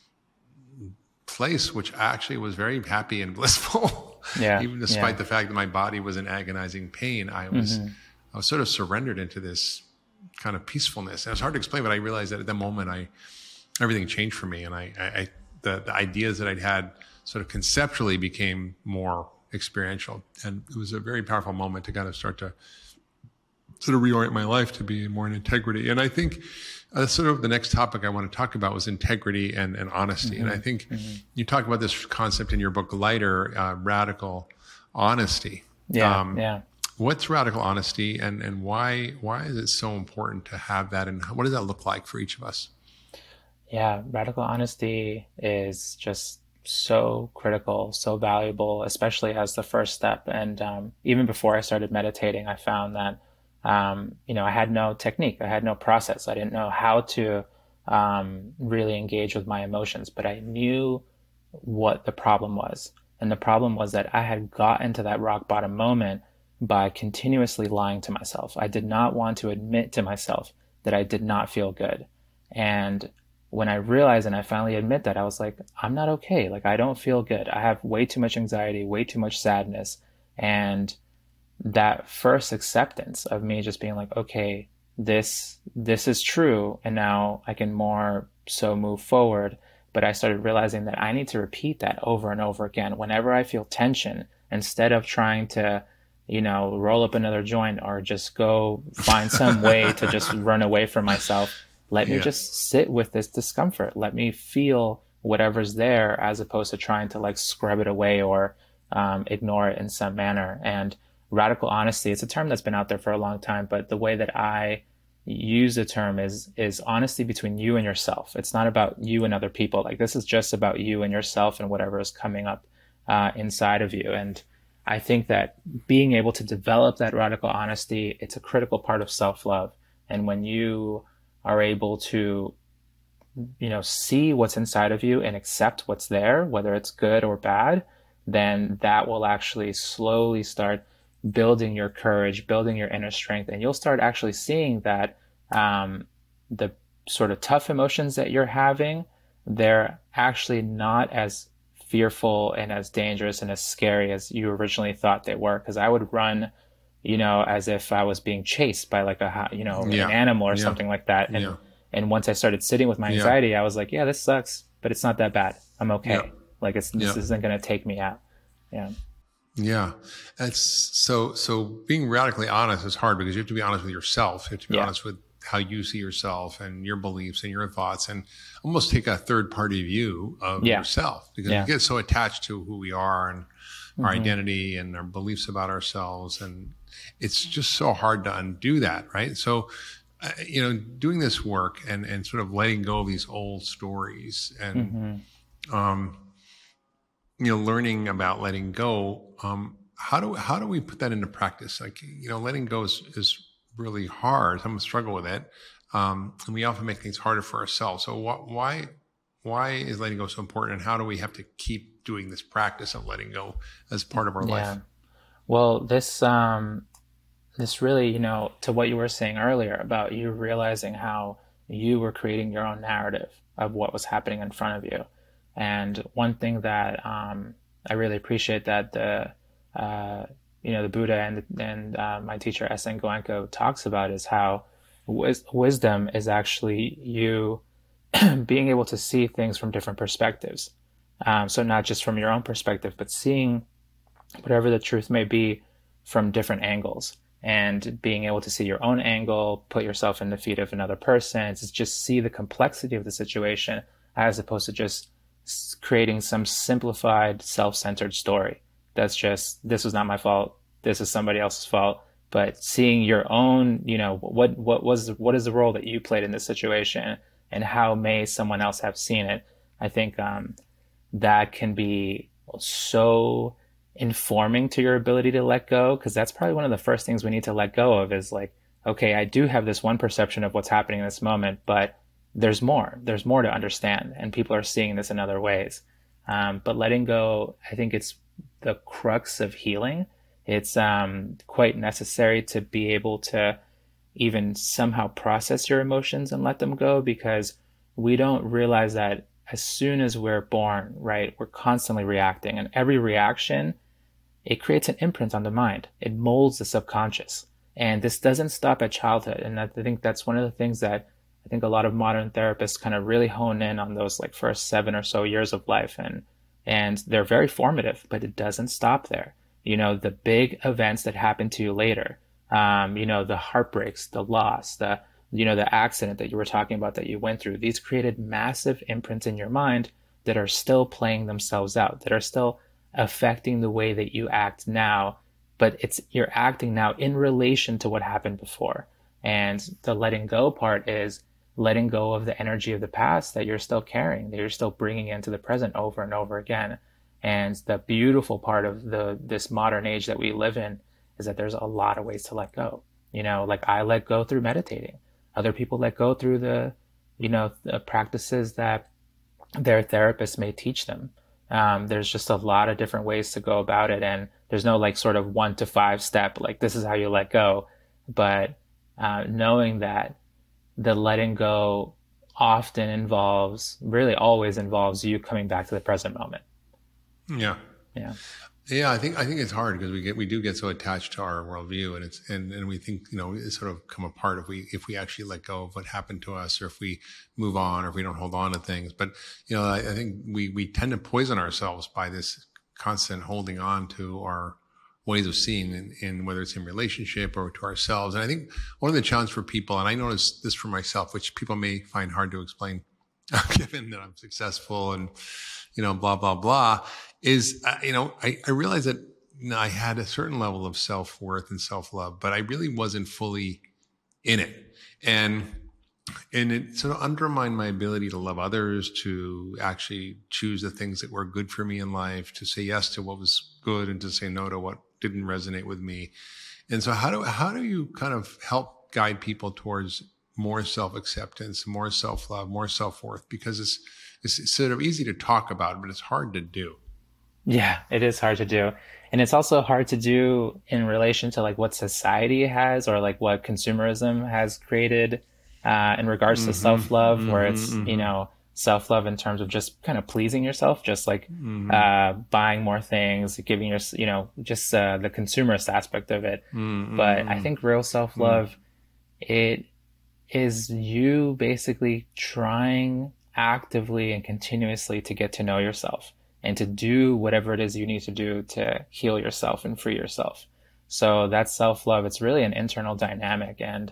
S3: place, which actually was very happy and blissful. Yeah. Even despite the fact that my body was in agonizing pain, I was sort of surrendered into this kind of peacefulness. And it's hard to explain, but I realized that at that moment, everything changed for me. And the ideas that I'd had sort of conceptually became more experiential. And it was a very powerful moment to kind of start to sort of reorient my life to be more in integrity. And I think sort of the next topic I want to talk about was integrity and honesty. And I think you talk about this concept in your book, Lighter, radical honesty. What's radical honesty, and why is it so important to have that? And what does that look like for each of us?
S4: Yeah, radical honesty is just so critical, so valuable, especially as the first step. And even before I started meditating, I found that I had no technique. I had no process. I didn't know how to really engage with my emotions, but I knew what the problem was. And the problem was that I had gotten to that rock bottom moment by continuously lying to myself. I did not want to admit to myself that I did not feel good. And when I realized and I finally admit that, I was like, I'm not okay. Like, I don't feel good. I have way too much anxiety, way too much sadness. And that first acceptance of me just being like, okay, this is true, and now I can more so move forward. But I started realizing that I need to repeat that over and over again. Whenever I feel tension, instead of trying to, roll up another joint or just go find some way to just run away from myself, let me just sit with this discomfort. Let me feel whatever's there, as opposed to trying to like scrub it away or ignore it in some manner. And radical honesty, it's a term that's been out there for a long time, but the way that I use the term is honesty between you and yourself. It's not about you and other people. Like, this is just about you and yourself and whatever is coming up inside of you. And I think that being able to develop that radical honesty, it's a critical part of self-love. And when you are able to, see what's inside of you and accept what's there, whether it's good or bad, then that will actually slowly start building your courage, building your inner strength. And you'll start actually seeing that the sort of tough emotions that you're having, they're actually not as fearful and as dangerous and as scary as you originally thought they were. Because I would run, as if I was being chased by like an animal or something like that. And once I started sitting with my anxiety, I was like, yeah, this sucks, but it's not that bad. I'm okay. Like, this isn't going to take me out.
S3: Yeah. That's so being radically honest is hard, because you have to be honest with yourself. You have to be honest with how you see yourself and your beliefs and your thoughts, and almost take a third party view of yourself, because we get so attached to who we are and our identity and our beliefs about ourselves. And it's just so hard to undo that. Right. So, doing this work and sort of letting go of these old stories and, learning about letting go, how do we put that into practice? Like, letting go is really hard. Some struggle with it. And we often make things harder for ourselves. So why is letting go so important? And how do we have to keep doing this practice of letting go as part of our life?
S4: Well, this really, to what you were saying earlier about you realizing how you were creating your own narrative of what was happening in front of you. And one thing that I really appreciate that the Buddha and my teacher S.N. Goenka talks about is how wisdom is actually you being able to see things from different perspectives. So not just from your own perspective, but seeing whatever the truth may be from different angles, and being able to see your own angle, put yourself in the feet of another person, to just see the complexity of the situation, as opposed to just creating some simplified, self-centered story. That's just, this was not my fault, this is somebody else's fault. But seeing your own, what is the role that you played in this situation, and how may someone else have seen it? I think that can be so informing to your ability to let go, because that's probably one of the first things we need to let go of is like, okay, I do have this one perception of what's happening in this moment, but there's more to understand, and people are seeing this in other ways. But letting go, I think it's the crux of healing. It's quite necessary to be able to even somehow process your emotions and let them go, because we don't realize that as soon as we're born, right, we're constantly reacting, and every reaction, it creates an imprint on the mind. It molds the subconscious. And this doesn't stop at childhood. And I think that's one of the things that I think a lot of modern therapists kind of really hone in on, those like first 7 or so years of life. And they're very formative, but it doesn't stop there. The big events that happen to you later, the heartbreaks, the loss, the accident that you were talking about that you went through, these created massive imprints in your mind that are still playing themselves out, that are still affecting the way that you act now, but you're acting now in relation to what happened before. And the letting go part is letting go of the energy of the past that you're still carrying, that you're still bringing into the present over and over again. And the beautiful part of this modern age that we live in is that there's a lot of ways to let go. Like I let go through meditating. Other people let go through the practices that their therapist may teach them. There's just a lot of different ways to go about it. And there's no like sort of 1 to 5 step, like this is how you let go. But knowing that the letting go often really always involves you coming back to the present moment.
S3: Yeah. I think it's hard because we do get so attached to our worldview, and we think it's sort of come apart if we actually let go of what happened to us, or if we move on, or if we don't hold on to things. But I think we tend to poison ourselves by this constant holding on to our ways of seeing, in whether it's in relationship or to ourselves. And I think one of the challenges for people, and I notice this for myself, which people may find hard to explain, given that I'm successful and blah blah blah, is I realized that I had a certain level of self-worth and self-love, but I really wasn't fully in it, and it sort of undermined my ability to love others, to actually choose the things that were good for me in life, to say yes to what was good and to say no to what didn't resonate with me. And so how do you kind of help guide people towards more self-acceptance, more self-love, more self-worth? Because it's sort of easy to talk about, but it's hard to do.
S4: Yeah, it is hard to do. And it's also hard to do in relation to like what society has, or like what consumerism has created in regards to self-love, where it's, self-love in terms of just kind of pleasing yourself, just like buying more things, giving your, just the consumerist aspect of it. But I think real self-love, it is you basically trying actively and continuously to get to know yourself and to do whatever it is you need to do to heal yourself and free yourself. So that's self-love. It's really an internal dynamic, and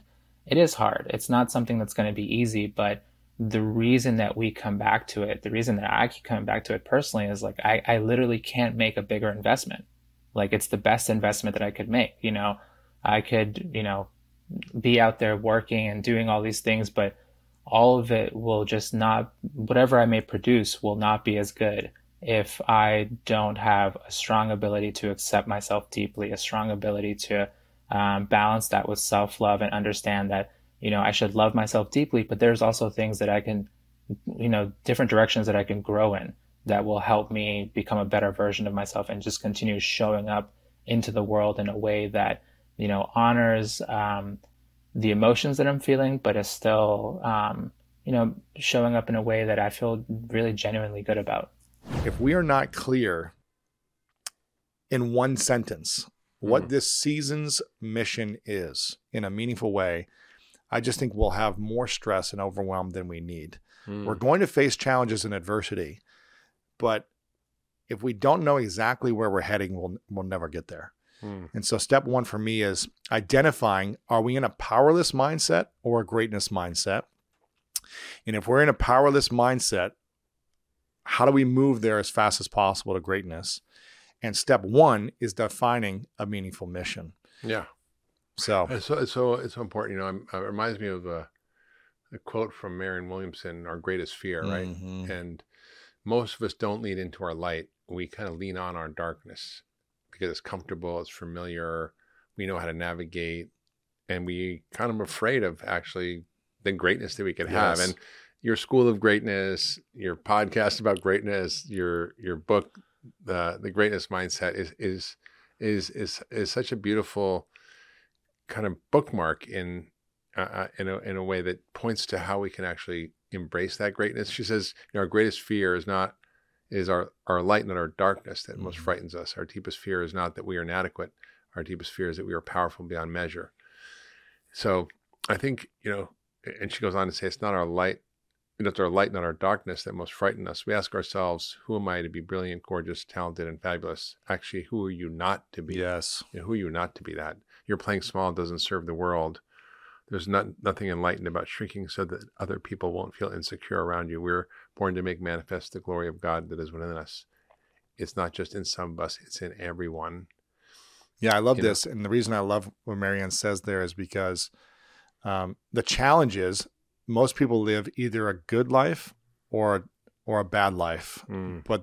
S4: it is hard. It's not something that's going to be easy, but the reason that we come back to it, the reason that I keep coming back to it personally is like, I literally can't make a bigger investment. Like, it's the best investment that I could make. You know, I could, you know, be out there working and doing all these things, but all of it will just not, whatever I may produce will not be as good if I don't have a strong ability to accept myself deeply, a strong ability to balance that with self-love and understand that, you know, I should love myself deeply, but there's also things that I can, you know, different directions that I can grow in that will help me become a better version of myself and just continue showing up into the world in a way that, you know, honors the emotions that I'm feeling, but is still, you know, showing up in a way that I feel really genuinely good about.
S5: If we are not clear in one sentence what this season's mission is in a meaningful way, I just think we'll have more stress and overwhelm than we need. We're going to face challenges and adversity, but if we don't know exactly where we're heading, we'll never get there. And so step one for me is identifying, are we in a powerless mindset or a greatness mindset? And if we're in a powerless mindset, how do we move there as fast as possible to greatness? And step one is defining a meaningful mission.
S3: Yeah.
S5: So
S3: it's so important. You know, it reminds me of a quote from Marianne Williamson, "Our greatest fear," right? And most of us don't lean into our light. We kind of lean on our darkness because it's comfortable, it's familiar, we know how to navigate, and we kind of afraid of actually the greatness that we could have. And your School of Greatness, your podcast about greatness, your book, the Greatness Mindset is such a beautiful kind of bookmark in a way that points to how we can actually embrace that greatness. She says, you know, our greatest fear is our light, not our darkness, that most frightens us. Our deepest fear is not that we are inadequate. Our deepest fear is that we are powerful beyond measure. So I think, you know, and she goes on to say, it's our light, not our darkness that most frighten us. We ask ourselves, who am I to be brilliant, gorgeous, talented, and fabulous? Actually, who are you not to be?
S5: Yes.
S3: You know, who are you not to be that? You're playing small doesn't serve the world. There's nothing enlightened about shrinking so that other people won't feel insecure around you. We're born to make manifest the glory of God that is within us. It's not just in some of us, it's in everyone.
S5: Yeah, I love this. And the reason I love what Marianne says there is because the challenge is most people live either a good life or a bad life, but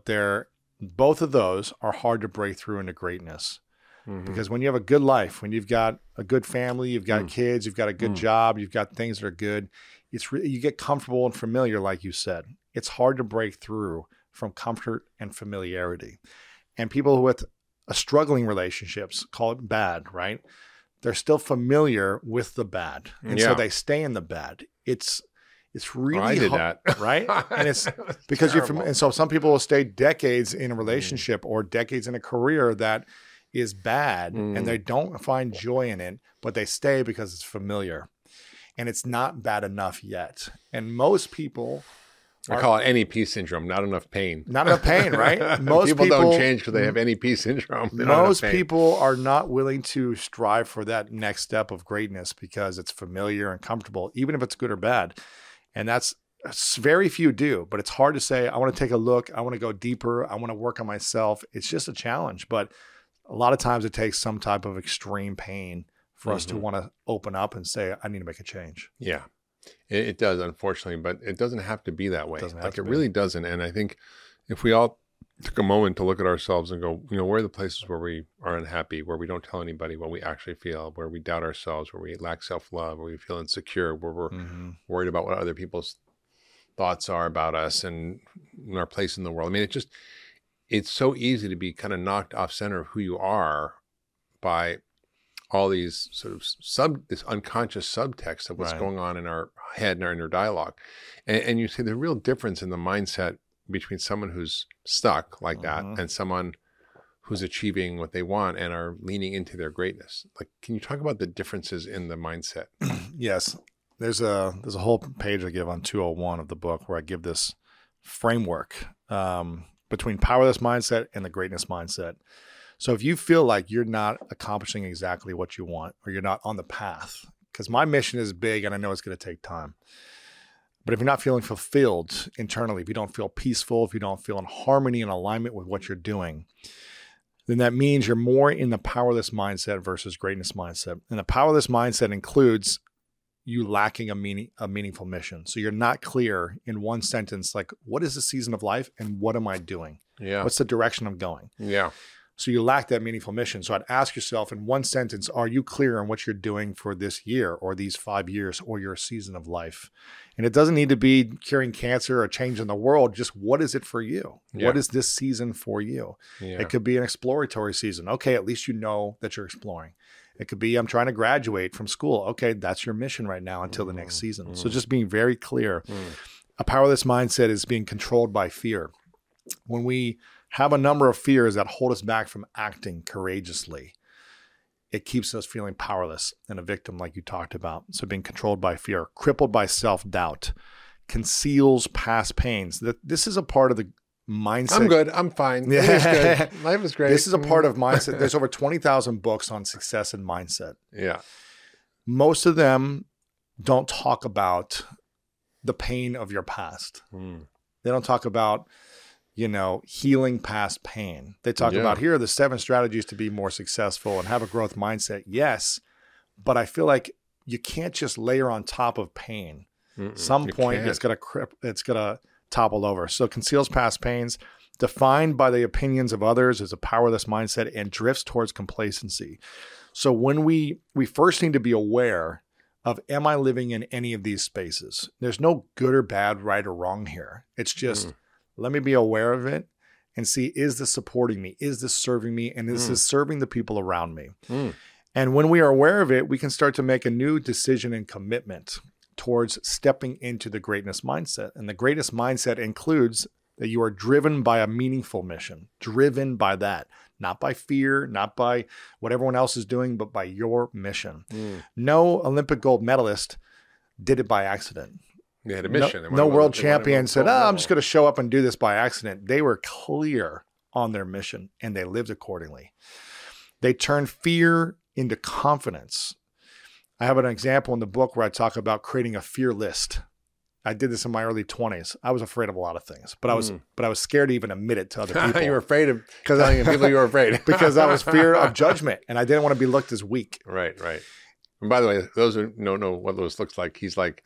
S5: both of those are hard to break through into greatness. Because when you have a good life, when you've got a good family, you've got kids, you've got a good job, you've got things that are good, you get comfortable and familiar, like you said. It's hard to break through from comfort and familiarity. And people with struggling relationships call it bad, right? They're still familiar with the bad. And so they stay in the bad. It's really
S3: I did that.
S5: Right? And it's because and so some people will stay decades in a relationship or decades in a career that is bad and they don't find joy in it, but they stay because it's familiar and it's not bad enough yet. And most people
S3: I call it NEP syndrome, not enough pain.
S5: Not enough pain, right? Most
S3: people don't change because they have NEP syndrome.
S5: Most people are not willing to strive for that next step of greatness because it's familiar and comfortable, even if it's good or bad. And that's very few do, but it's hard to say, I want to take a look. I want to go deeper. I want to work on myself. It's just a challenge, but a lot of times it takes some type of extreme pain for us to want to open up and say, I need to make a change.
S3: Yeah, it does, unfortunately, but it doesn't have to be that way. It really doesn't. And I think if we all took a moment to look at ourselves and go, you know, where are the places where we are unhappy, where we don't tell anybody what we actually feel, where we doubt ourselves, where we lack self-love, where we feel insecure, where we're worried about what other people's thoughts are about us and our place in the world. I mean, it's so easy to be kind of knocked off center of who you are by all these sort of this unconscious subtext of what's going on in our head and our inner dialogue. And you see the real difference in the mindset between someone who's stuck like that and someone who's achieving what they want and are leaning into their greatness. Like, can you talk about the differences in the mindset?
S5: Yes. There's a whole page I give on 201 of the book where I give this framework between powerless mindset and the greatness mindset. So if you feel like you're not accomplishing exactly what you want or you're not on the path, because my mission is big and I know it's going to take time. But if you're not feeling fulfilled internally, if you don't feel peaceful, if you don't feel in harmony and alignment with what you're doing, then that means you're more in the powerless mindset versus greatness mindset. And the powerless mindset includes you lacking a meaningful mission. So you're not clear in one sentence, like, what is the season of life and what am I doing?
S3: Yeah.
S5: What's the direction I'm going?
S3: Yeah.
S5: So you lack that meaningful mission. So I'd ask yourself in one sentence, are you clear on what you're doing for this year or these 5 years or your season of life? And it doesn't need to be curing cancer or changing the world. Just what is it for you?
S3: Yeah.
S5: What is this season for you?
S3: Yeah.
S5: It could be an exploratory season. Okay, at least you know that you're exploring. It could be, I'm trying to graduate from school. Okay, that's your mission right now until the next season. So just being very clear. A powerless mindset is being controlled by fear. When we have a number of fears that hold us back from acting courageously, it keeps us feeling powerless and a victim, like you talked about. So being controlled by fear, crippled by self-doubt, conceals past pains. This is a part of the mindset.
S3: I'm good. I'm fine.
S5: Yeah.
S3: Life is good. Life is great.
S5: This is a part of mindset. There's over 20,000 books on success and mindset.
S3: Yeah.
S5: Most of them don't talk about the pain of your past. They don't talk about, healing past pain. They talk about, here are the 7 strategies to be more successful and have a growth mindset. Yes, but I feel like you can't just layer on top of pain. Some point it's gonna topple over. So conceals past pains, defined by the opinions of others, is a powerless mindset and drifts towards complacency. So when we first need to be aware of, am I living in any of these spaces? There's no good or bad, right or wrong here. It's just, let me be aware of it and see, is this supporting me? Is this serving me? And is this serving the people around me? And when we are aware of it, we can start to make a new decision and commitment towards stepping into the greatness mindset. And the greatest mindset includes that you are driven by a meaningful mission, driven by that, not by fear, not by what everyone else is doing, but by your mission. No Olympic gold medalist did it by accident.
S3: They had a mission.
S5: No world champion said, I'm just going to show up and do this by accident. They were clear on their mission and they lived accordingly. They turned fear into confidence. I have an example in the book where I talk about creating a fear list. I did this in my early 20s. I was afraid of a lot of things, but I was scared to even admit it to other people.
S3: You were afraid of telling people you were afraid.
S5: Because I was fear of judgment and I didn't want to be looked as weak.
S3: Right. And by the way, those who don't know what Lewis looks like, he's like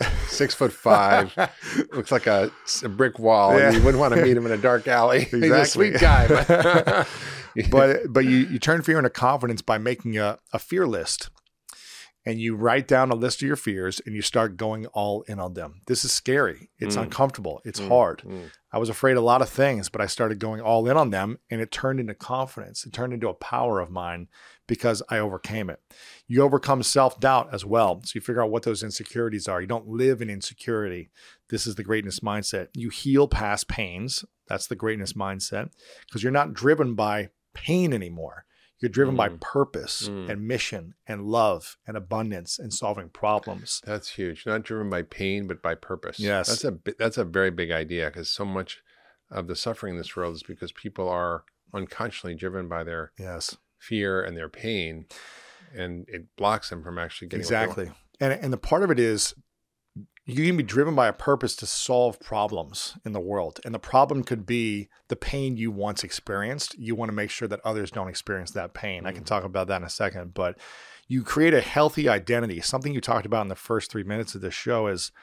S3: 6'5", looks like a brick wall. Yeah. And you wouldn't want to meet him in a dark alley.
S5: Exactly.
S3: He's a sweet guy.
S5: But you turn fear into confidence by making a fear list. And you write down a list of your fears and you start going all in on them. This is scary. It's uncomfortable. It's hard. I was afraid of a lot of things, but I started going all in on them and it turned into confidence. It turned into a power of mine because I overcame it. You overcome self-doubt as well. So you figure out what those insecurities are. You don't live in insecurity. This is the greatness mindset. You heal past pains. That's the greatness mindset because you're not driven by pain anymore. You're driven by purpose and mission and love and abundance and solving problems.
S3: That's huge. Not driven by pain, but by purpose.
S5: Yes.
S3: That's a very big idea because so much of the suffering in this world is because people are unconsciously driven by their fear and their pain, and it blocks them from actually getting
S5: exactly. And the part of it is you can be driven by a purpose to solve problems in the world. And the problem could be the pain you once experienced. You want to make sure that others don't experience that pain. I can talk about that in a second, but you create a healthy identity. Something you talked about in the first 3 minutes of this show is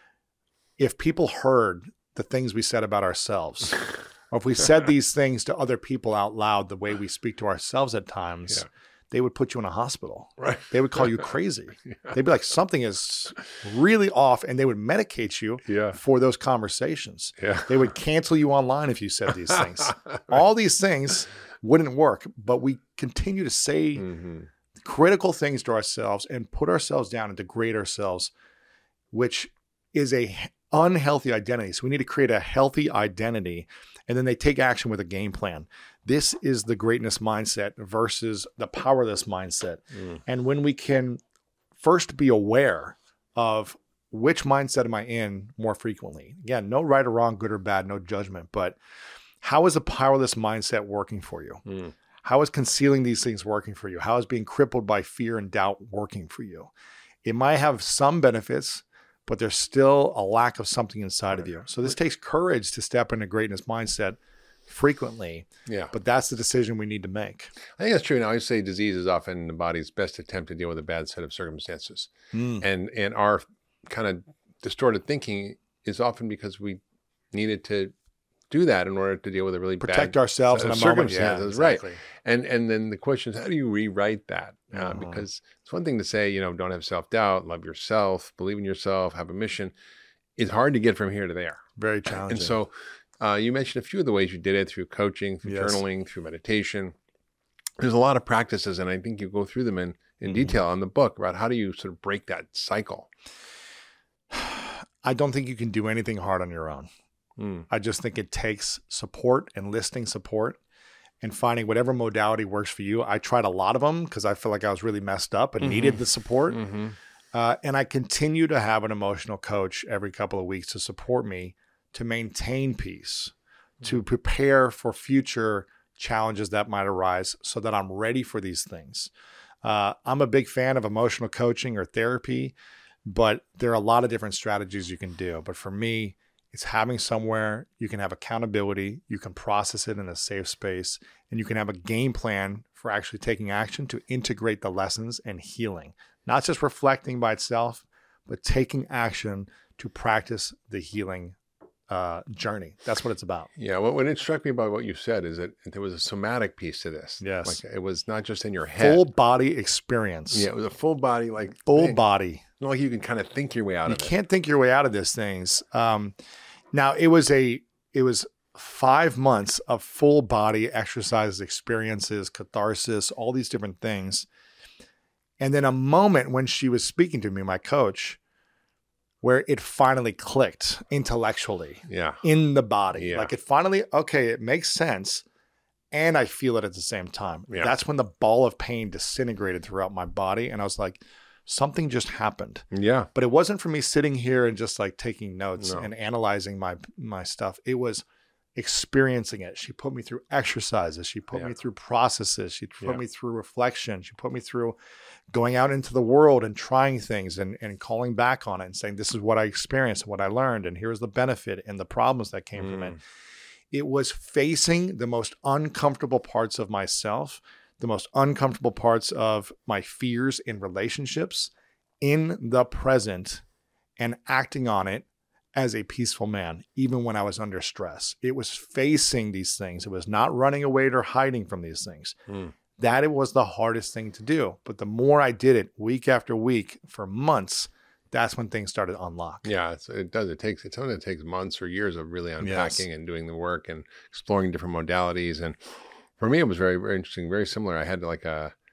S5: if people heard the things we said about ourselves, or if we said these things to other people out loud, the way we speak to ourselves at times, they would put you in a hospital.
S3: Right.
S5: They would call you crazy. They'd be like, something is really off. And they would medicate you for those conversations. They would cancel you online if you said these things. All these things wouldn't work, but we continue to say critical things to ourselves and put ourselves down and degrade ourselves, which is a unhealthy identity. So we need to create a healthy identity, and then they take action with a game plan. This is the greatness mindset versus the powerless mindset. And when we can first be aware of which mindset am I in more frequently, again, no right or wrong, good or bad, no judgment, but how is a powerless mindset working for you? How is concealing these things working for you? How is being crippled by fear and doubt working for you? It might have some benefits, but there's still a lack of something inside of you. So this takes courage to step into greatness mindset frequently.
S3: Yeah.
S5: But that's the decision we need to make.
S3: I think that's true. And I always say disease is often the body's best attempt to deal with a bad set of circumstances. And our kind of distorted thinking is often because we needed to do that in order to deal with a really
S5: Protect
S3: bad
S5: ourselves
S3: set
S5: in
S3: of
S5: a moment.
S3: circumstances.
S5: Yeah, exactly.
S3: Right. And then the question is, how do you rewrite that? Because it's one thing to say, you know, don't have self-doubt, love yourself, believe in yourself, have a mission. It's hard to get from here to there.
S5: Very challenging.
S3: And so you mentioned a few of the ways you did it through coaching, through
S5: Yes.
S3: journaling, through meditation. There's a lot of practices, and I think you go through them in detail in the book about how do you sort of break that cycle.
S5: I don't think you can do anything hard on your own. I just think it takes support, enlisting support, and finding whatever modality works for you. I tried a lot of them because I feel like I was really messed up and needed the support. And I continue to have an emotional coach every couple of weeks to support me to maintain peace, to prepare for future challenges that might arise so that I'm ready for these things. I'm a big fan of emotional coaching or therapy, but there are a lot of different strategies you can do. But for me, it's having somewhere you can have accountability, you can process it in a safe space, and you can have a game plan for actually taking action to integrate the lessons and healing. Not just reflecting by itself, but taking action to practice the healing journey. That's what it's about.
S3: Yeah. What it struck me about what you said is that there was a somatic piece to this.
S5: Yes.
S3: Like it was not just in your head.
S5: Full body experience.
S3: Yeah. It was a full body, like
S5: Full
S3: thing.
S5: body.
S3: Not like you can kind of think your way out
S5: You
S3: of it.
S5: can't think your way out of these things. Now it was 5 months of full body exercises, experiences, catharsis, all these different things. And then a moment when she was speaking to me, my coach, where it finally clicked intellectually in the body.
S3: Yeah.
S5: Like it finally, okay, it makes sense. And I feel it at the same time.
S3: Yeah.
S5: That's when the ball of pain disintegrated throughout my body. And I was like, something just happened.
S3: Yeah.
S5: But it wasn't for me sitting here and just like taking notes
S3: No.
S5: and analyzing my stuff. It was experiencing it. She put me through exercises. She put me through processes. She put me through reflection. She put me through going out into the world and trying things and calling back on it and saying, this is what I experienced and what I learned. And here's the benefit and the problems that came from it. It was facing the most uncomfortable parts of myself, the most uncomfortable parts of my fears in relationships in the present and acting on it as a peaceful man, even when I was under stress. It was facing these things. It was not running away or hiding from these things. That it was the hardest thing to do. But the more I did it week after week for months, that's when things started to unlock.
S3: Yeah, it does. It's something that takes months or years of really unpacking and doing the work and exploring different modalities. And for me, it was very, very interesting, very similar. I had like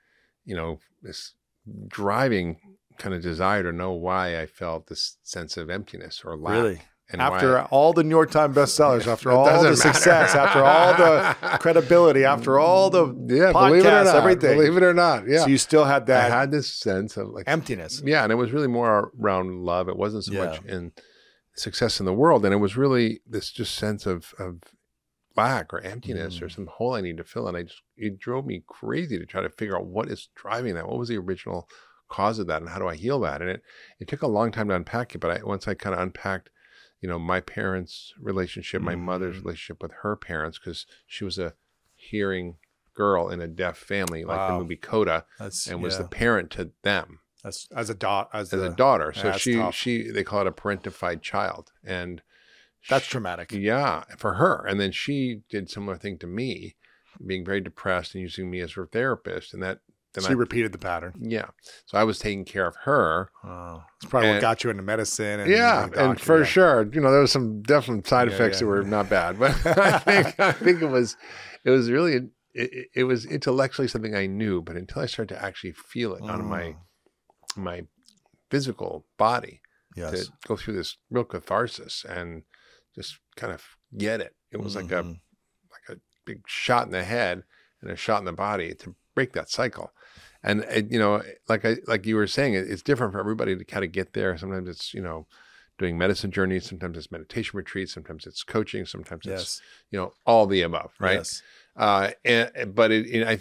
S3: this driving kind of desire to know why I felt this sense of emptiness or lack.
S5: Really?
S3: And
S5: after
S3: why
S5: all the New York Times bestsellers, after
S3: It
S5: all the
S3: doesn't
S5: success,
S3: matter.
S5: after all the credibility, after all the
S3: believe it or
S5: podcasts,
S3: not,
S5: everything.
S3: Believe it or not, yeah.
S5: So you still had
S3: I
S5: that
S3: had this sense of like
S5: emptiness.
S3: Yeah, and it was really more around love. It wasn't so much in success in the world, and it was really this just sense of lack or emptiness or some hole I need to fill. And it drove me crazy to try to figure out what is driving that. What was the original cause of that, and how do I heal that? And it took a long time to unpack it, but once I kind of unpacked, my parents' relationship, my mother's relationship with her parents, because she was a hearing girl in a deaf family, like the movie Coda, and was the parent to them.
S5: As a daughter.
S3: So
S5: tough.
S3: they call it a parentified child, and
S5: that's traumatic.
S3: Yeah, for her. And then she did similar thing to me, being very depressed and using me as her therapist, and that. Then
S5: she repeated the pattern.
S3: Yeah. So I was taking care of her.
S5: Oh, it's probably what got you into medicine.
S3: And for sure, there was some definite side effects that were not bad, but I think it was really, it was intellectually something I knew, but until I started to actually feel it on my physical body, to go through this real catharsis and just kind of get it. It was like a big shot in the head and a shot in the body to break that cycle. And like you were saying, it's different for everybody to kind of get there. Sometimes it's doing medicine journeys, sometimes it's meditation retreats, sometimes it's coaching, sometimes it's all the above, right?
S5: Yes.
S3: But I think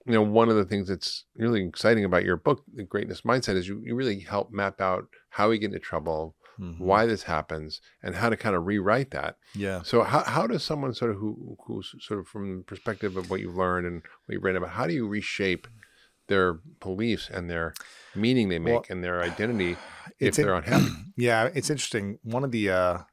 S3: one of the things that's really exciting about your book, The Greatness Mindset, is you really help map out how we get into trouble, why this happens, and how to kind of rewrite that.
S5: Yeah.
S3: So how does someone sort of who's sort of from the perspective of what you've learned and what you've read about, how do you reshape their beliefs and their meaning they make and their identity if they're unhappy?
S5: Yeah, it's interesting. One of the I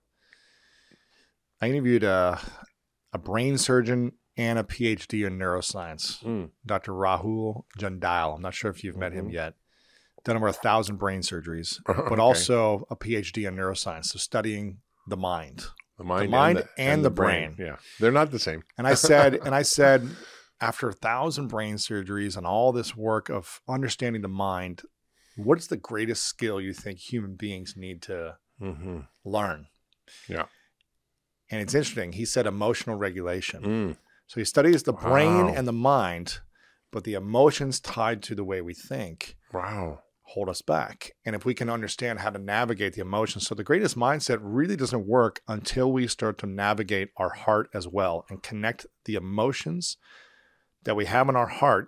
S5: interviewed a brain surgeon and a PhD in neuroscience, Dr. Rahul Jandal. I'm not sure if you've met him yet. Done over 1,000 brain surgeries, but also a PhD in neuroscience, so studying the mind. The mind and the brain.
S3: Yeah, they're not the same.
S5: And I said, after 1,000 brain surgeries and all this work of understanding the mind, what's the greatest skill you think human beings need to learn?
S3: Yeah.
S5: And it's interesting. He said emotional regulation. So he studies the brain and the mind, but the emotions tied to the way we think hold us back. And if we can understand how to navigate the emotions, so the greatest mindset really doesn't work until we start to navigate our heart as well and connect the emotions that we have in our heart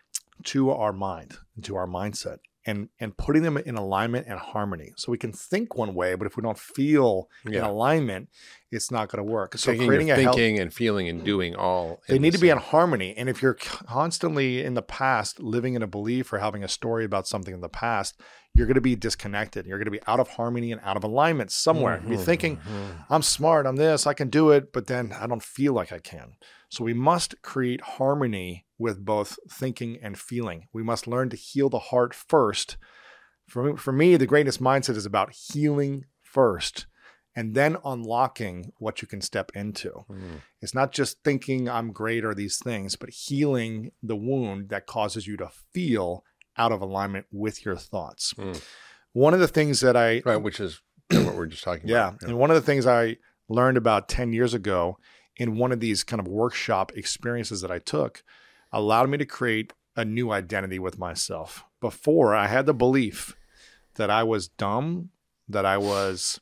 S5: to our mind, to our mindset, and putting them in alignment and harmony. So we can think one way, but if we don't feel in alignment, it's not going to work. So creating
S3: thinking and feeling and doing all.
S5: They need to be in harmony. And if you're constantly in the past, living in a belief or having a story about something in the past, you're going to be disconnected. You're going to be out of harmony and out of alignment somewhere. You're thinking, I'm smart, I'm this, I can do it, but then I don't feel like I can. So we must create harmony with both thinking and feeling. We must learn to heal the heart first. For me, the greatest mindset is about healing first and then unlocking what you can step into. It's not just thinking I'm great or these things, but healing the wound that causes you to feel out of alignment with your thoughts. One of the things that
S3: which is what we're just talking about.
S5: Yeah. And one of the things I learned about 10 years ago in one of these kind of workshop experiences that I took allowed me to create a new identity with myself. Before, I had the belief that I was dumb, that I was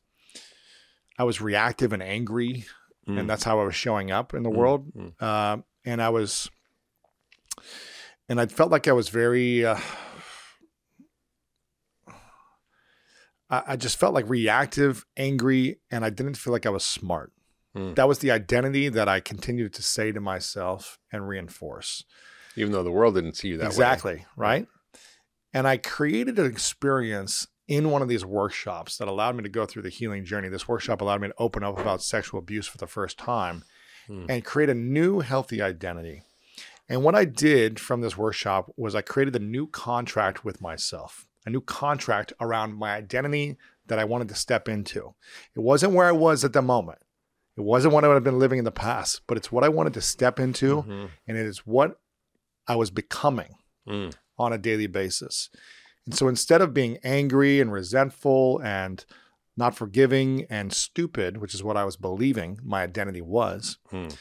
S5: reactive and angry, and that's how I was showing up in the world. And I felt like I was very, I just felt like reactive, angry, and I didn't feel like I was smart. That was the identity that I continued to say to myself and reinforce.
S3: Even though the world didn't see you that way.
S5: Exactly, right? And I created an experience in one of these workshops that allowed me to go through the healing journey. This workshop allowed me to open up about sexual abuse for the first time and create a new healthy identity. And what I did from this workshop was I created a new contract with myself, a new contract around my identity that I wanted to step into. It wasn't where I was at the moment. It wasn't what I would have been living in the past, but it's what I wanted to step into, and it is what I was becoming on a daily basis. And so instead of being angry and resentful and not forgiving and stupid, which is what I was believing my identity was,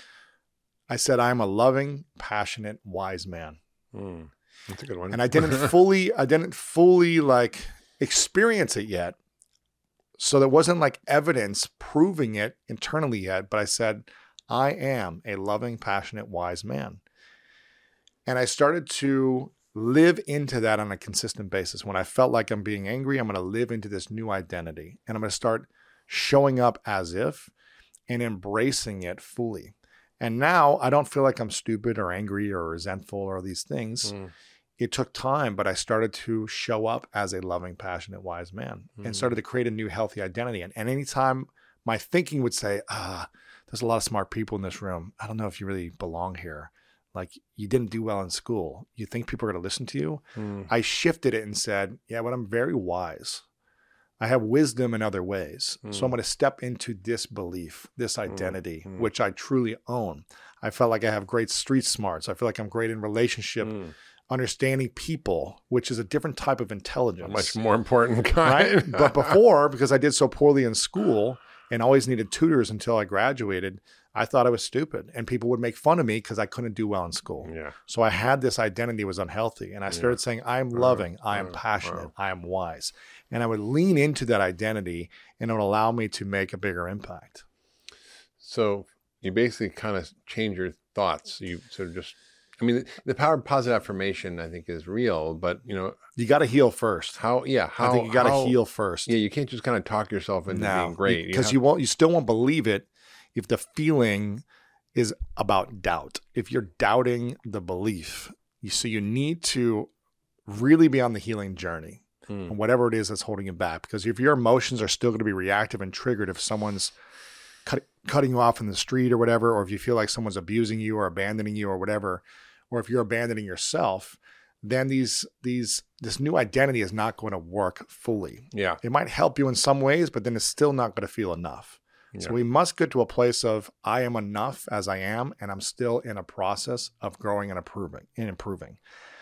S5: I said, I'm a loving, passionate, wise man.
S3: That's a good one.
S5: And I didn't fully like experience it yet. So there wasn't like evidence proving it internally yet, but I said, I am a loving, passionate, wise man. And I started to live into that on a consistent basis. When I felt like I'm being angry, I'm going to live into this new identity. And I'm going to start showing up as if and embracing it fully. And now I don't feel like I'm stupid or angry or resentful or these things. It took time, but I started to show up as a loving, passionate, wise man and started to create a new healthy identity. And anytime my thinking would say, there's a lot of smart people in this room. I don't know if you really belong here. Like, you didn't do well in school. You think people are going to listen to you? I shifted it and said, yeah, but I'm very wise. I have wisdom in other ways. So I'm going to step into this belief, this identity, which I truly own. I felt like I have great street smarts. I feel like I'm great in relationship, understanding people, which is a different type of intelligence.
S3: A much more important kind.
S5: Right? But before, because I did so poorly in school and always needed tutors until I graduated, I thought I was stupid and people would make fun of me because I couldn't do well in school. So I had this identity was unhealthy. And I started saying, I am loving, I am passionate, I am wise. And I would lean into that identity and it would allow me to make a bigger impact.
S3: So you basically kind of change your thoughts. You sort of just I mean, the power of positive affirmation, I think, is real, but
S5: you got to heal first.
S3: I think
S5: you got to heal first.
S3: Yeah, you can't just kind of talk yourself into being great,
S5: because you still won't believe it if the feeling is about doubt. If you're doubting the belief, so you need to really be on the healing journey, and whatever it is that's holding you back. Because if your emotions are still going to be reactive and triggered, if someone's cutting you off in the street or whatever, or if you feel like someone's abusing you or abandoning you or whatever, or if you're abandoning yourself, then this new identity is not going to work fully.
S3: Yeah.
S5: It might help you in some ways, but then it's still not going to feel enough. Yeah. So we must get to a place of I am enough as I am, and I'm still in a process of growing and improving.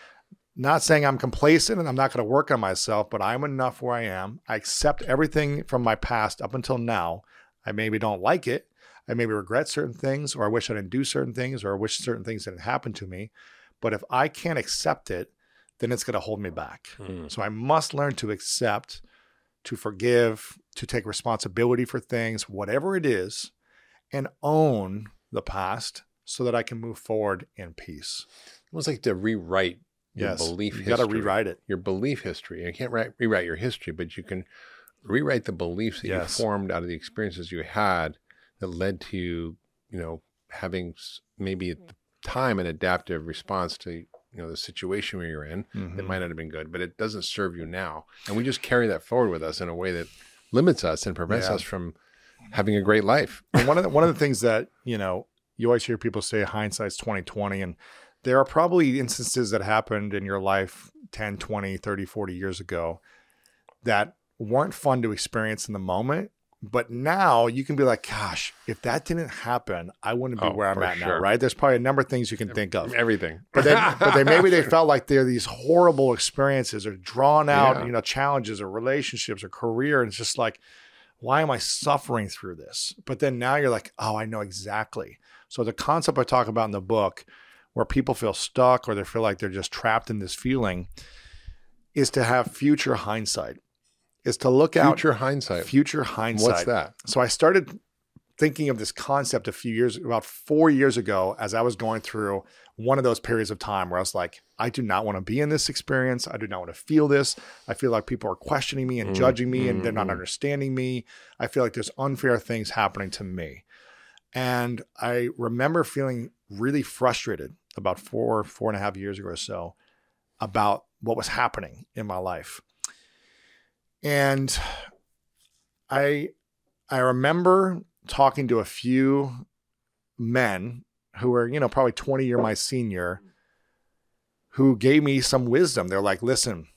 S5: Not saying I'm complacent and I'm not going to work on myself, but I'm enough where I am. I accept everything from my past up until now. I maybe don't like it. I maybe regret certain things, or I wish I didn't do certain things, or I wish certain things didn't happen to me. But if I can't accept it, then it's going to hold me back. So I must learn to accept, to forgive, to take responsibility for things, whatever it is, and own the past so that I can move forward in peace.
S3: Almost like to rewrite your belief history.
S5: You got to rewrite it.
S3: Your belief history. You can't rewrite your history, but you can rewrite the beliefs that you formed out of the experiences you had that led to you, having maybe at the time an adaptive response to the situation where you're in that might not have been good, but it doesn't serve you now. And we just carry that forward with us in a way that limits us and prevents us from having a great life.
S5: And one of the things that, you always hear people say hindsight's 20/20, and there are probably instances that happened in your life 10, 20, 30, 40 years ago that weren't fun to experience in the moment. But now you can be like, gosh, if that didn't happen, I wouldn't be where I'm at now, right? There's probably a number of things you can think of.
S3: Everything.
S5: But maybe they felt like they're these horrible experiences or drawn out, challenges or relationships or career. And it's just like, why am I suffering through this? But then now you're like, oh, I know exactly. So the concept I talk about in the book where people feel stuck or they feel like they're just trapped in this feeling is to have future hindsight. Is to look out.
S3: Future hindsight.
S5: What's
S3: that?
S5: So I started thinking of this concept about 4 years ago, as I was going through one of those periods of time where I was like, I do not want to be in this experience. I do not want to feel this. I feel like people are questioning me and judging me and they're not understanding me. I feel like there's unfair things happening to me. And I remember feeling really frustrated about 4.5 years ago or so about what was happening in my life. And I remember talking to a few men who were, probably 20 years my senior, who gave me some wisdom. They're like, listen,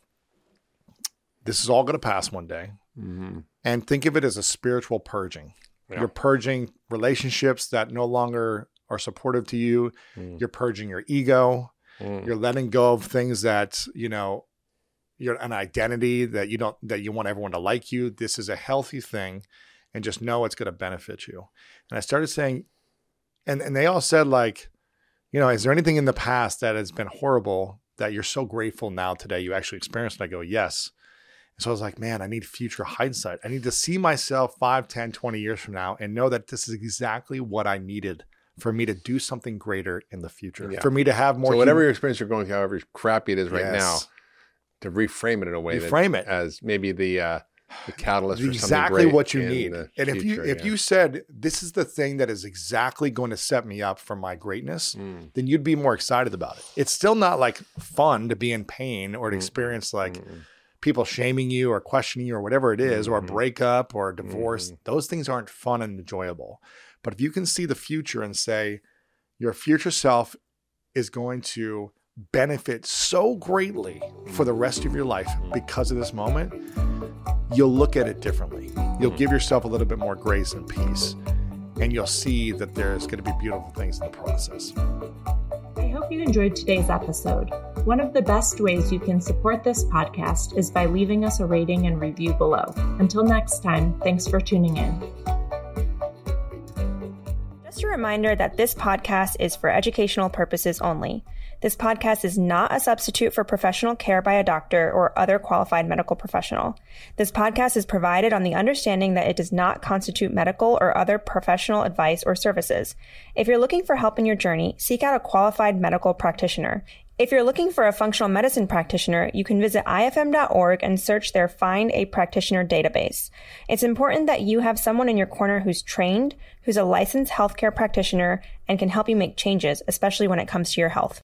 S5: this is all going to pass one day. And think of it as a spiritual purging. Yeah. You're purging relationships that no longer are supportive to you. You're purging your ego. You're letting go of things that, you're an identity that you want everyone to like you. This is a healthy thing, and just know it's going to benefit you. And I started saying, and they all said like, is there anything in the past that has been horrible that you're so grateful now today you actually experienced? And I go, yes. And so I was like, man, I need future hindsight. I need to see myself 5, 10, 20 years from now and know that this is exactly what I needed for me to do something greater in the future, for me to have more.
S3: So whatever your experience you're going through, however crappy it is right now, to reframe it in a way as maybe the catalyst for
S5: exactly
S3: something great
S5: what you need.
S3: And
S5: if you said this is the thing that is exactly going to set me up for my greatness, then you'd be more excited about it. It's still not like fun to be in pain or to experience like people shaming you or questioning you or whatever it is, or a breakup or a divorce. Those things aren't fun and enjoyable. But if you can see the future and say your future self is going to benefit so greatly for the rest of your life because of this moment, you'll look at it differently. You'll give yourself a little bit more grace and peace, and you'll see that there's going to be beautiful things in the process.
S1: I hope you enjoyed today's episode. One of the best ways you can support this podcast is by leaving us a rating and review below. Until next time, thanks for tuning in.
S6: Just a reminder that this podcast is for educational purposes only. This podcast is not a substitute for professional care by a doctor or other qualified medical professional. This podcast is provided on the understanding that it does not constitute medical or other professional advice or services. If you're looking for help in your journey, seek out a qualified medical practitioner. If you're looking for a functional medicine practitioner, you can visit ifm.org and search their Find a Practitioner database. It's important that you have someone in your corner who's trained, who's a licensed healthcare practitioner, and can help you make changes, especially when it comes to your health.